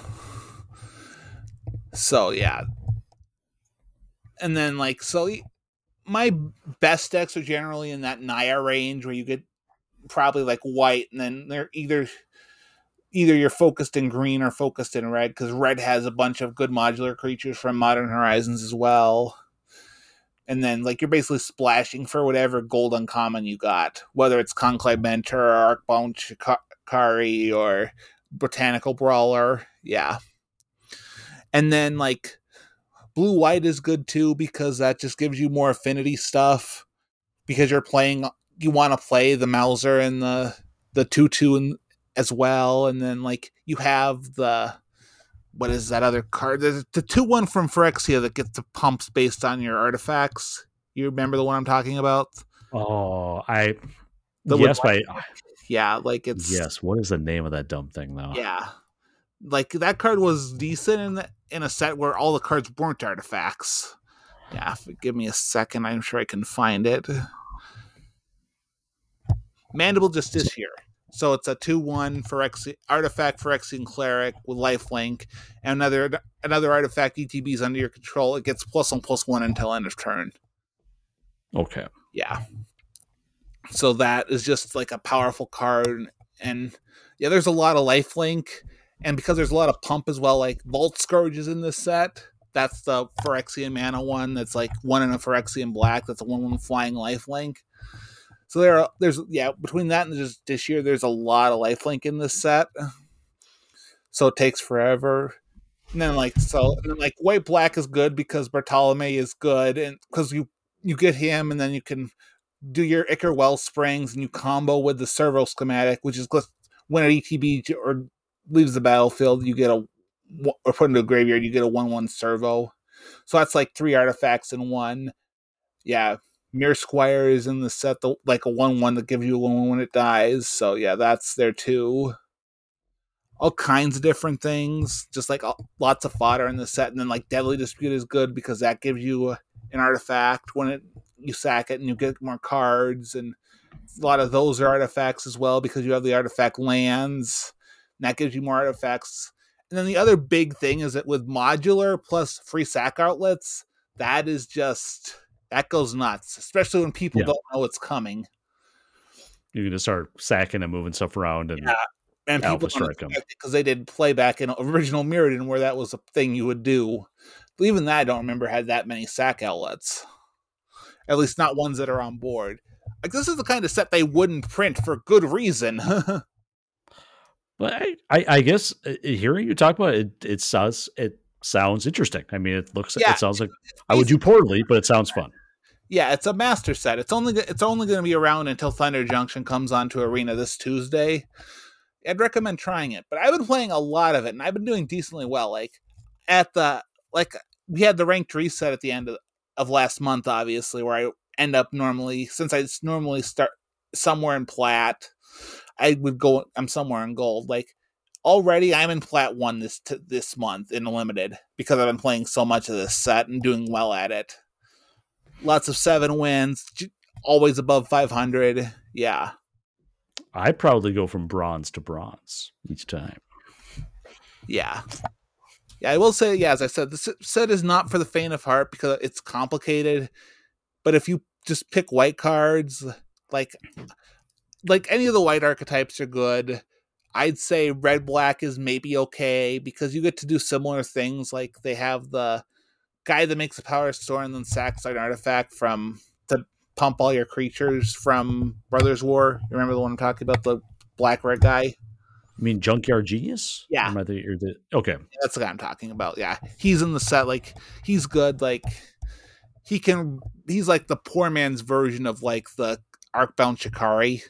So yeah, and then like so, my best decks are generally in that Naya range where you get probably like white, and then they're either either you're focused in green or focused in red, because red has a bunch of good modular creatures from Modern Horizons as well. And then like you're basically splashing for whatever gold uncommon you got, whether it's Conclave Mentor or Arcbound Shikari or Botanical Brawler. Yeah. And then like blue white is good too, because that just gives you more affinity stuff, because you're playing, you want to play the Mauser and the the two two as well. And then like you have the, what is that other card? There's the two one from Phyrexia that gets the pumps based on your artifacts. You remember the one I'm talking about? Oh, I The yes, but I, yeah, like it's yes. What is the name of that dumb thing though? yeah, like that card was decent in the, in a set where all the cards weren't artifacts. Yeah, give me a second. I'm sure I can find it. Mandible Justiciar. So it's a two one Phyrexian artifact Phyrexian Cleric with lifelink, and another another artifact E T B is under your control. It gets plus one plus one until end of turn. Okay. Yeah. So that is just like a powerful card, and yeah, there's a lot of lifelink, and because there's a lot of pump as well, like Vault Scourge is in this set. That's the Phyrexian mana one. That's like one in a Phyrexian black. That's a one one flying lifelink. So there, are, there's yeah, between that and just this year, there's a lot of lifelink in this set. So it takes forever. And then like so, and then like white black is good because Bartolome is good, and because you you get him, and then you can do your Ichor Wellsprings, and you combo with the Servo Schematic, which is when an E T B or leaves the battlefield, you get a or put into a graveyard, you get a one one Servo. So that's like three artifacts in one. Yeah. Mirror Squire is in the set, the, like a one one that gives you a one when it dies. So yeah, that's there too. All kinds of different things, just like all, lots of fodder in the set. And then like Deadly Dispute is good because that gives you an artifact when it you sack it, and you get more cards. And a lot of those are artifacts as well because you have the artifact lands, and that gives you more artifacts. And then the other big thing is that with modular plus free sack outlets, that is just... that goes nuts, especially when people yeah. don't know it's coming. You can just start sacking and moving stuff around, and yeah. and people strike them because they did play back in original Mirrodin where that was a thing you would do. But even that, I don't remember had that many sack outlets. At least not ones that are on board. Like this is the kind of set they wouldn't print for good reason. But I, I, I guess uh, hearing you talk about it, it sounds it sounds interesting. I mean, it looks yeah, it sounds like I would do poorly, but it sounds fun. Yeah, it's a master set. It's only it's only going to be around until Thunder Junction comes onto Arena this Tuesday. I'd recommend trying it, but I've been playing a lot of it, and I've been doing decently well. Like at the like we had the ranked reset at the end of, of last month, obviously, where I end up normally since I normally start somewhere in plat, I would go. I'm somewhere in gold. Like already, I'm in plat one this t- this month in limited because I've been playing so much of this set and doing well at it. Lots of seven wins, always above five hundred. Yeah. I probably go from bronze to bronze each time. Yeah. Yeah, I will say, yeah, as I said, this set is not for the faint of heart because it's complicated. But if you just pick white cards, like like any of the white archetypes are good. I'd say red black is maybe okay because you get to do similar things. Like they have the guy that makes a power store and then sacks an artifact from to pump all your creatures from Brothers War. You remember the one I'm talking about, the black red guy? You mean Junkyard Genius? Yeah. Or am I the, you're the, okay. That's the guy I'm talking about. Yeah. He's in the set. Like, he's good. Like, he can, he's like the poor man's version of like the Arcbound Shikari.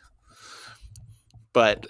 But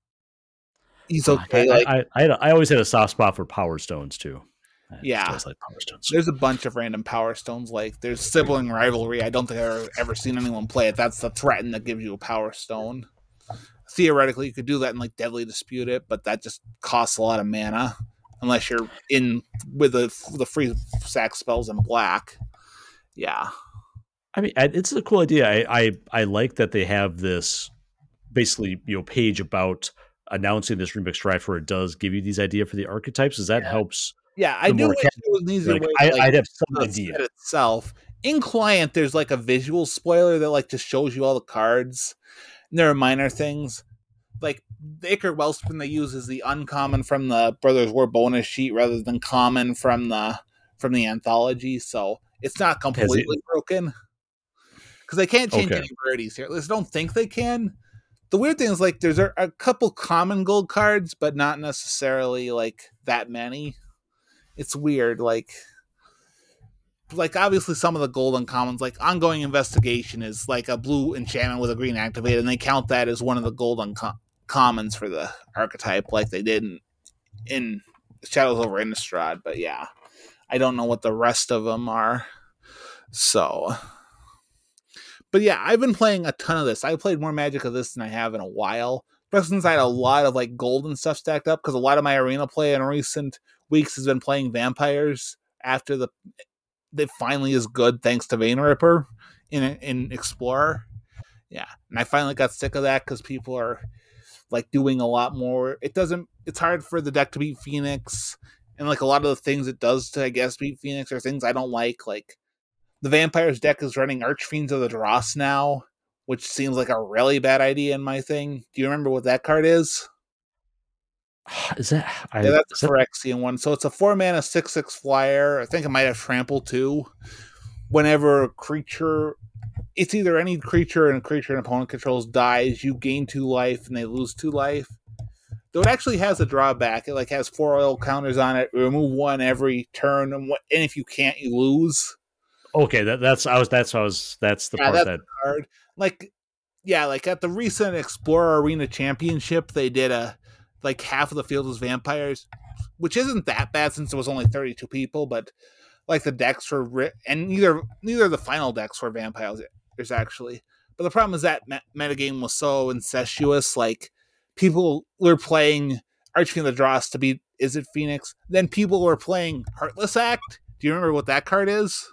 he's okay. I, like, I, I, I always had a soft spot for Power Stones too. I yeah. like Power Stones. There's a bunch of random Power Stones. Like, there's Sibling Rivalry. I don't think I've ever, ever seen anyone play it. That's the threaten that gives you a Power Stone. Theoretically, you could do that and like Deadly Dispute it, but that just costs a lot of mana unless you're in with the the free sack spells in black. Yeah, I mean, it's a cool idea. I, I I like that they have this basically, you know, page about announcing this remix draft where it does give you these ideas for the archetypes. Because that yeah. helps. Yeah, I do wish there was an easier like, way. I, like, I'd have some idea itself. In client, there's like a visual spoiler that like just shows you all the cards. And there are minor things. Like the Ichor Wellspring they use is the uncommon from the Brothers War bonus sheet rather than common from the from the anthology, so it's not completely it, broken. Because they can't change okay. any rarities here. At least I don't think they can. The weird thing is like there's a, a couple common gold cards, but not necessarily like that many. It's weird, like like obviously some of the gold uncommons, like Ongoing Investigation is like a blue enchantment with a green activate, and they count that as one of the gold uncommons. Commons for the archetype like they did in, in Shadows over Innistrad, but yeah, I don't know what the rest of them are. So, but yeah, I've been playing a ton of this. I played more Magic of this than I have in a while. But since I had a lot of like golden stuff stacked up, because a lot of my arena play in recent weeks has been playing vampires after the they finally is good thanks to Vein Ripper in in Explorer. Yeah, and I finally got sick of that because people are like doing a lot more. It doesn't, it's hard for the deck to beat Phoenix. And like a lot of the things it does to, I guess, beat Phoenix are things I don't like. Like the Vampires deck is running Archfiends of the Dross now, which seems like a really bad idea in my thing. Do you remember what that card is? Is that? I, yeah, that's is the Phyrexian one. So it's a four mana six six flyer. I think it might have trample too. Whenever a creature, it's either any creature and a creature an opponent controls dies, you gain two life and they lose two life. Though it actually has a drawback. It like has four oil counters on it. Remove one every turn, and, what, and if you can't, you lose. Okay, that, that's I was that's I was that's the yeah, part that's that the card. Like yeah, like at the recent Explorer Arena Championship, they did a like half of the field was vampires, which isn't that bad since it was only thirty-two people, but like the decks were ri- and neither neither of the final decks were vampires actually. But the problem is that met- metagame was so incestuous. Like people were playing Archfiend of the Dross to beat Is It Phoenix? Then people were playing Heartless Act. Do you remember what that card is?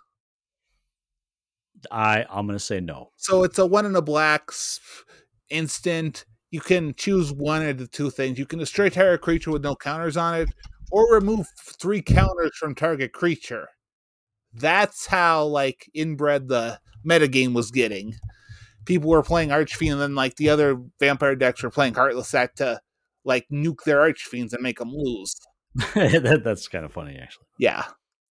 I I'm gonna say no. So it's a one in a black instant. You can choose one of the two things. You can destroy target creature with no counters on it, or remove three counters from target creature. That's how like inbred the metagame was getting. People were playing Archfiend, and then like the other vampire decks were playing Heartless Act to like nuke their Archfiends and make them lose. that, that's kind of funny, actually. Yeah.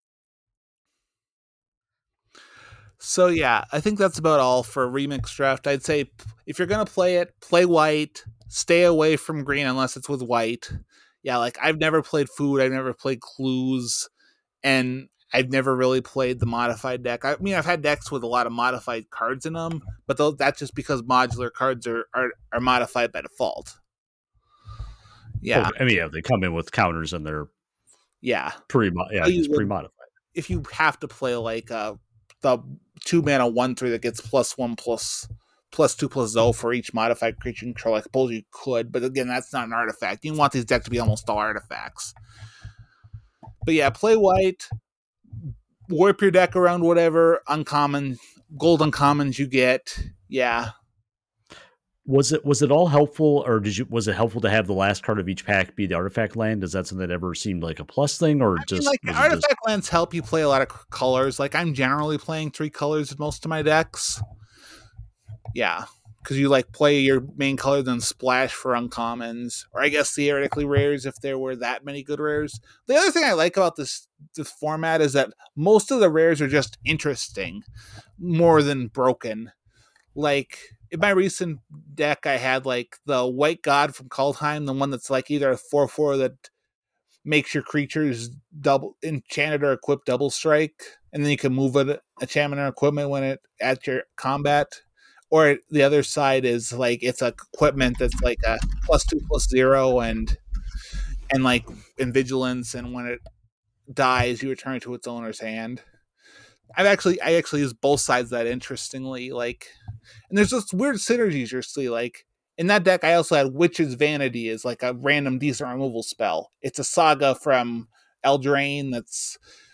So yeah, I think that's about all for Remix Draft. I'd say if you're gonna play it, play white. Stay away from green unless it's with white. Yeah, like I've never played Food. I've never played Clues, and I've never really played the modified deck. I mean, I've had decks with a lot of modified cards in them, but th- that's just because modular cards are, are, are modified by default. Yeah. Oh, I mean, yeah, they come in with counters and they're yeah, pretty mo- yeah, it's pretty modified. If you have to play like uh, the two mana one three that gets plus one plus plus two plus zero for each modified creature control, I suppose you could, but again, that's not an artifact. You want these decks to be almost all artifacts. But yeah, play white. Warp your deck around whatever uncommon, gold uncommons you get. Yeah. Was it was it all helpful, or did you was it helpful to have the last card of each pack be the artifact land? Is that something that ever seemed like a plus thing, or I just mean, like artifact just... lands help you play a lot of colors? Like I'm generally playing three colors in most of my decks. Yeah, because you like play your main color, then splash for uncommons, or I guess theoretically rares if there were that many good rares. The other thing I like about this this format is that most of the rares are just interesting more than broken. Like in my recent deck, I had like the White God from Kaldheim, the one that's like either a four four that makes your creatures double enchanted or equipped double strike, and then you can move it enchantment or equipment when it at your combat. Or the other side is like it's a equipment that's like a plus two plus zero and and like in vigilance, and when it dies, you return it to its owner's hand. I've actually I actually use both sides of that interestingly, like, and there's this weird synergies you see. Like in that deck, I also had Witch's Vanity as like a random decent removal spell. It's a saga from Eldraine that's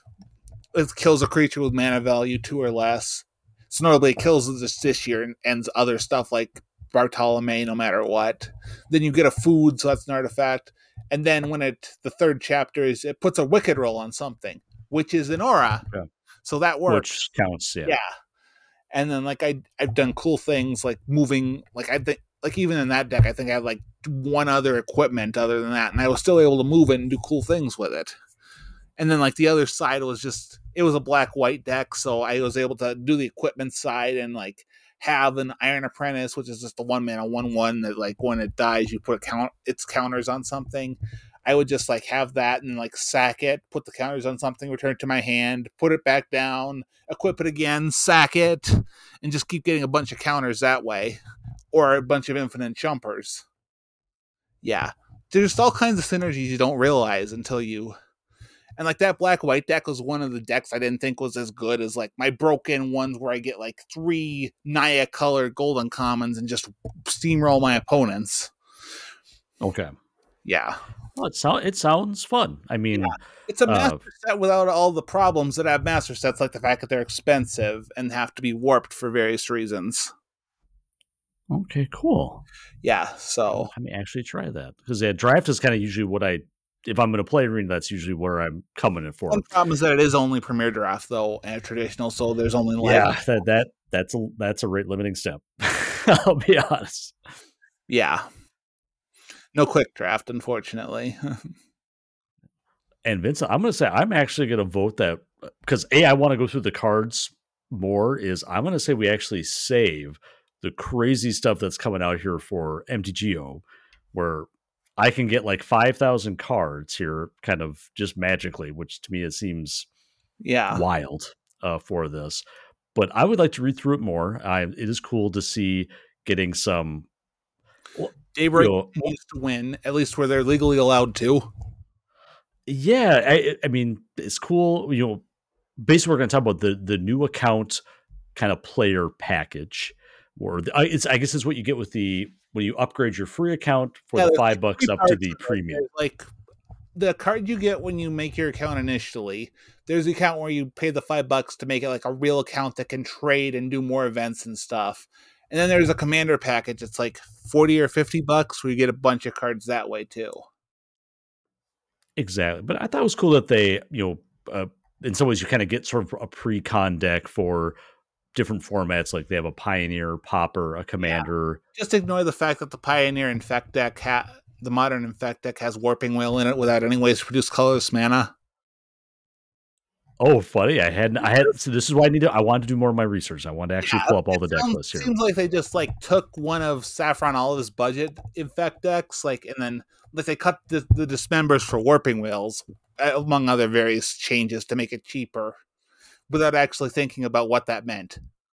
it kills a creature with mana value two or less. So normally it kills this this year and ends other stuff like Bartolome, no matter what. Then you get a food, so that's an artifact. And then when it the third chapter is it puts a Wicked roll on something, which is an aura. Yeah. So that works. Which counts, yeah. Yeah. And then like I I've done cool things like moving, like I think like even in that deck I think I had like one other equipment other than that, and I was still able to move it and do cool things with it. And then like the other side was just it was a black white deck, so I was able to do the equipment side and like have an Iron Apprentice, which is just a one mana one one that like when it dies you put a count its counters on something. I would just like have that and like sack it, put the counters on something, return it to my hand, put it back down, equip it again, sack it, and just keep getting a bunch of counters that way, or a bunch of infinite jumpers. Yeah, there's just all kinds of synergies you don't realize until you. And like that black white deck was one of the decks I didn't think was as good as like my broken ones where I get like three Naya colored golden commons and just steamroll my opponents. Okay. Yeah. Well, it, so- it sounds fun. I mean, yeah. It's a master uh, set without all the problems that have master sets, like the fact that they're expensive and have to be warped for various reasons. Okay, cool. Yeah, so I may actually try that because yeah, draft is kind of usually what I. If I'm going to play Arena, that's usually where I'm coming in for. One problem is that it is only Premier Draft though, and traditional, so there's only like yeah that that that's a that's a rate limiting step. I'll be honest. Yeah, no quick draft, unfortunately. And Vincent, I'm going to say I'm actually going to vote that because a I want to go through the cards more. Is I'm going to say we actually save the crazy stuff that's coming out here for M T G O, where I can get like five thousand cards here kind of just magically, which to me it seems yeah wild uh, for this. But I would like to read through it more. I, it is cool to see getting some. Well, Daybreak you know, needs to win, at least where they're legally allowed to. Yeah, I, I mean, it's cool. You know, basically we're going to talk about the, the new account kind of player package. Or the, it's I guess it's what you get with the when you upgrade your free account for yeah, the five bucks up to the premium. Like the card you get when you make your account initially, there's the account where you pay the five bucks to make it like a real account that can trade and do more events and stuff. And then there's a commander package. It's like forty or fifty bucks where you get a bunch of cards that way too. Exactly. But I thought it was cool that they, you know, uh, in some ways you kind of get sort of a pre-con deck for different formats. Like they have a Pioneer, Pauper, a Commander. Yeah. Just ignore the fact that the Pioneer Infect deck, ha- the modern Infect deck has Warping Wail in it without any ways to produce colorless mana. Oh, funny! I had I had. So this is why I need to. I wanted to do more of my research. I wanted to actually yeah, pull up all the deck sounds, lists here. Seems like they just like took one of Saffron Olive's budget Infect decks, like, and then like they cut the, the dismembers for Warping Wails, among other various changes to make it cheaper, without actually thinking about what that meant.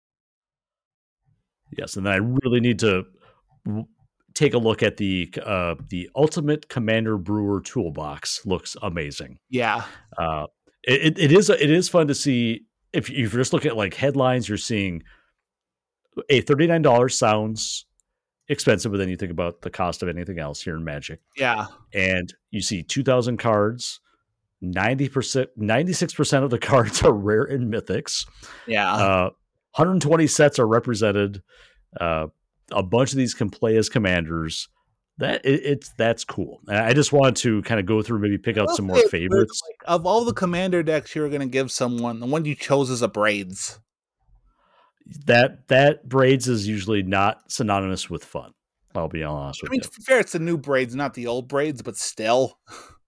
Yes, and then I really need to take a look at the uh, the Ultimate Commander Brewer Toolbox. Looks amazing. Yeah. Uh, It, it is it is fun to see if you just look at like headlines. You're seeing a thirty-nine dollars sounds expensive, but then you think about the cost of anything else here in Magic. Yeah, and you see two thousand cards, ninety percent, ninety-six percent of the cards are rare in mythics. Yeah, uh, one hundred twenty sets are represented. Uh, a bunch of these can play as commanders. That it, it's that's cool. I just wanted to kind of go through, maybe pick out some more favorites. Like, of all the commander decks you were going to give someone, the one you chose is a Braids. that that braids is usually not synonymous with fun. I'll be honest with I mean, you. to be fair, it's the new braids, not the old braids, but still.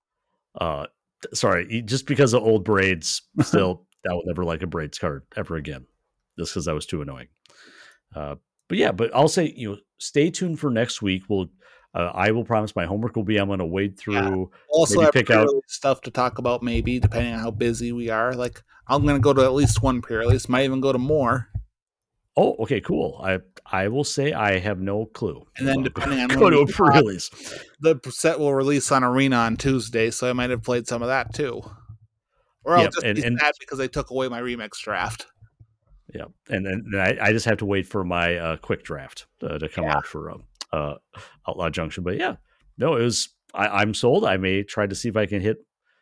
Uh, sorry, just because of old braids, still, I will never like a braids card ever again. Just because that was too annoying. Uh, but yeah, but I'll say, you know, stay tuned for next week. We'll, uh, I will promise my homework will be I'm going to wade through, Yeah. Also, maybe have pick out stuff to talk about, maybe depending on how busy we are. Like, I'm going to go to at least one pre-release, might even go to more. Oh, okay, cool. I I will say I have no clue. And then depending on go when to a we pre-release, the set will release on Arena on Tuesday, so I might have played some of that too. Or I'll yep, just and, be and sad because they took away my remix draft. yeah, and then I, I just have to wait for my uh, quick draft uh, to come Yeah. out for um, uh, Outlaw Junction. But yeah, no, it was. I, I'm sold. I may try to see if I can hit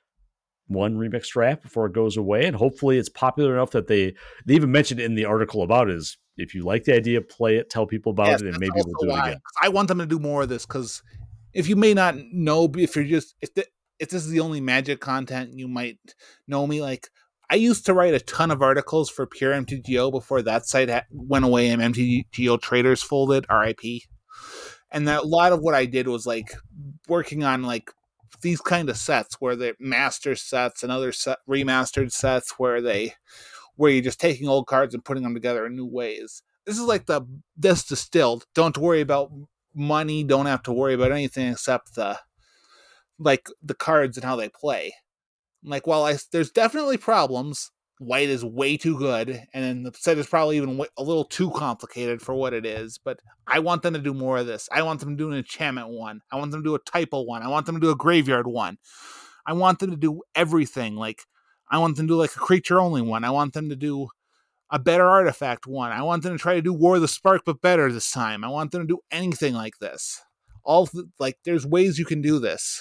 one remix draft before it goes away, and hopefully it's popular enough that they they even mentioned in the article about it is if you like the idea, play it, tell people about Yes, it, and that's maybe we'll also do it why. again. 'Cause I want them to do more of this because if you may not know, if you're just if the, if this is the only Magic content, you might know me. Like I used to write a ton of articles for Pure M T G O before that site ha- went away and M T G O Traders folded, R I P. And that a lot of what I did was like working on like these kind of sets where the master sets and other set, remastered sets where they where you're just taking old cards and putting them together in new ways. This is like the this distilled. Don't worry about money. Don't have to worry about anything except the like the cards and how they play. Like, while I there's definitely problems. White is way too good, and then the set is probably even a little too complicated for what it is. But I want them to do more of this. I want them to do an enchantment one. I want them to do a typo one. I want them to do a graveyard one. I want them to do everything. Like, I want them to do like a creature only one. I want them to do a better artifact one. I want them to try to do War of the Spark, but better this time. I want them to do anything like this. All th- like, there's ways you can do this.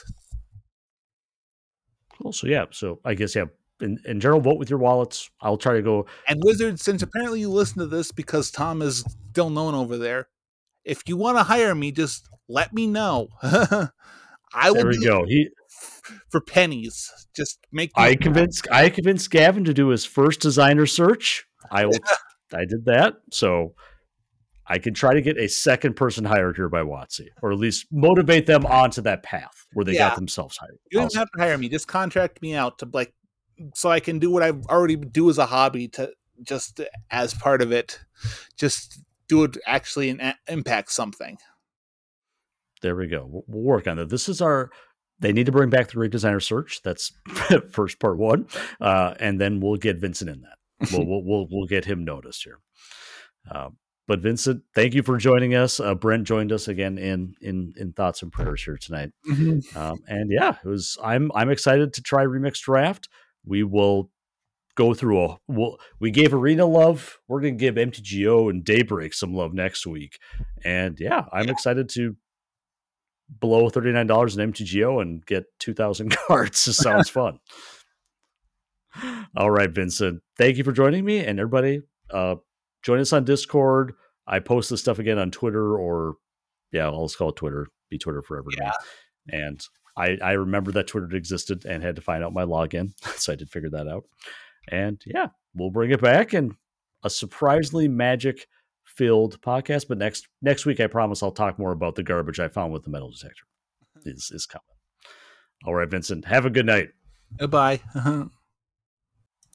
Cool. So yeah, so I guess yeah. In, in general, vote with your wallets. I'll try to go. And Wizard, since apparently you listen to this because Tom is still known over there, if you want to hire me, just let me know. I will. There we go. He for pennies. Just make. I convinced. I convinced Gavin to do his first designer search. I will. I did that. So I can try to get a second person hired here by WotC, or at least motivate them onto that path where they yeah. got themselves hired. You don't have to hire me. Just contract me out to like. So I can do what I already do as a hobby to just as part of it, just do it actually and impact something. There we go. We'll, we'll work on that. This is our, they need to bring back the redesigner search. That's first part one. Uh, and then we'll get Vincent in that. We'll, we'll, we'll, we'll get him noticed here. Uh, but Vincent, thank you for joining us. Uh, Brent joined us again in, in, in thoughts and prayers here tonight. Mm-hmm. Um, and yeah, it was, I'm, I'm excited to try Remix Draft. We will go through a. We'll, we gave Arena love. We're going to give M T G O and Daybreak some love next week, and yeah, I'm yeah. excited to blow thirty-nine dollars in M T G O and get two thousand cards. This sounds fun. All right, Vincent. Thank you for joining me, and everybody, uh, join us on Discord. I post this stuff again on Twitter, or yeah, I'll just call it Twitter. Be Twitter forever. Yeah. And I, I remember that Twitter existed and had to find out my login. So I did figure that out. And yeah, we'll bring it back and a surprisingly magic filled podcast. But next next week, I promise I'll talk more about the garbage I found with the metal detector is, is coming. All right, Vincent, have a good night. Goodbye.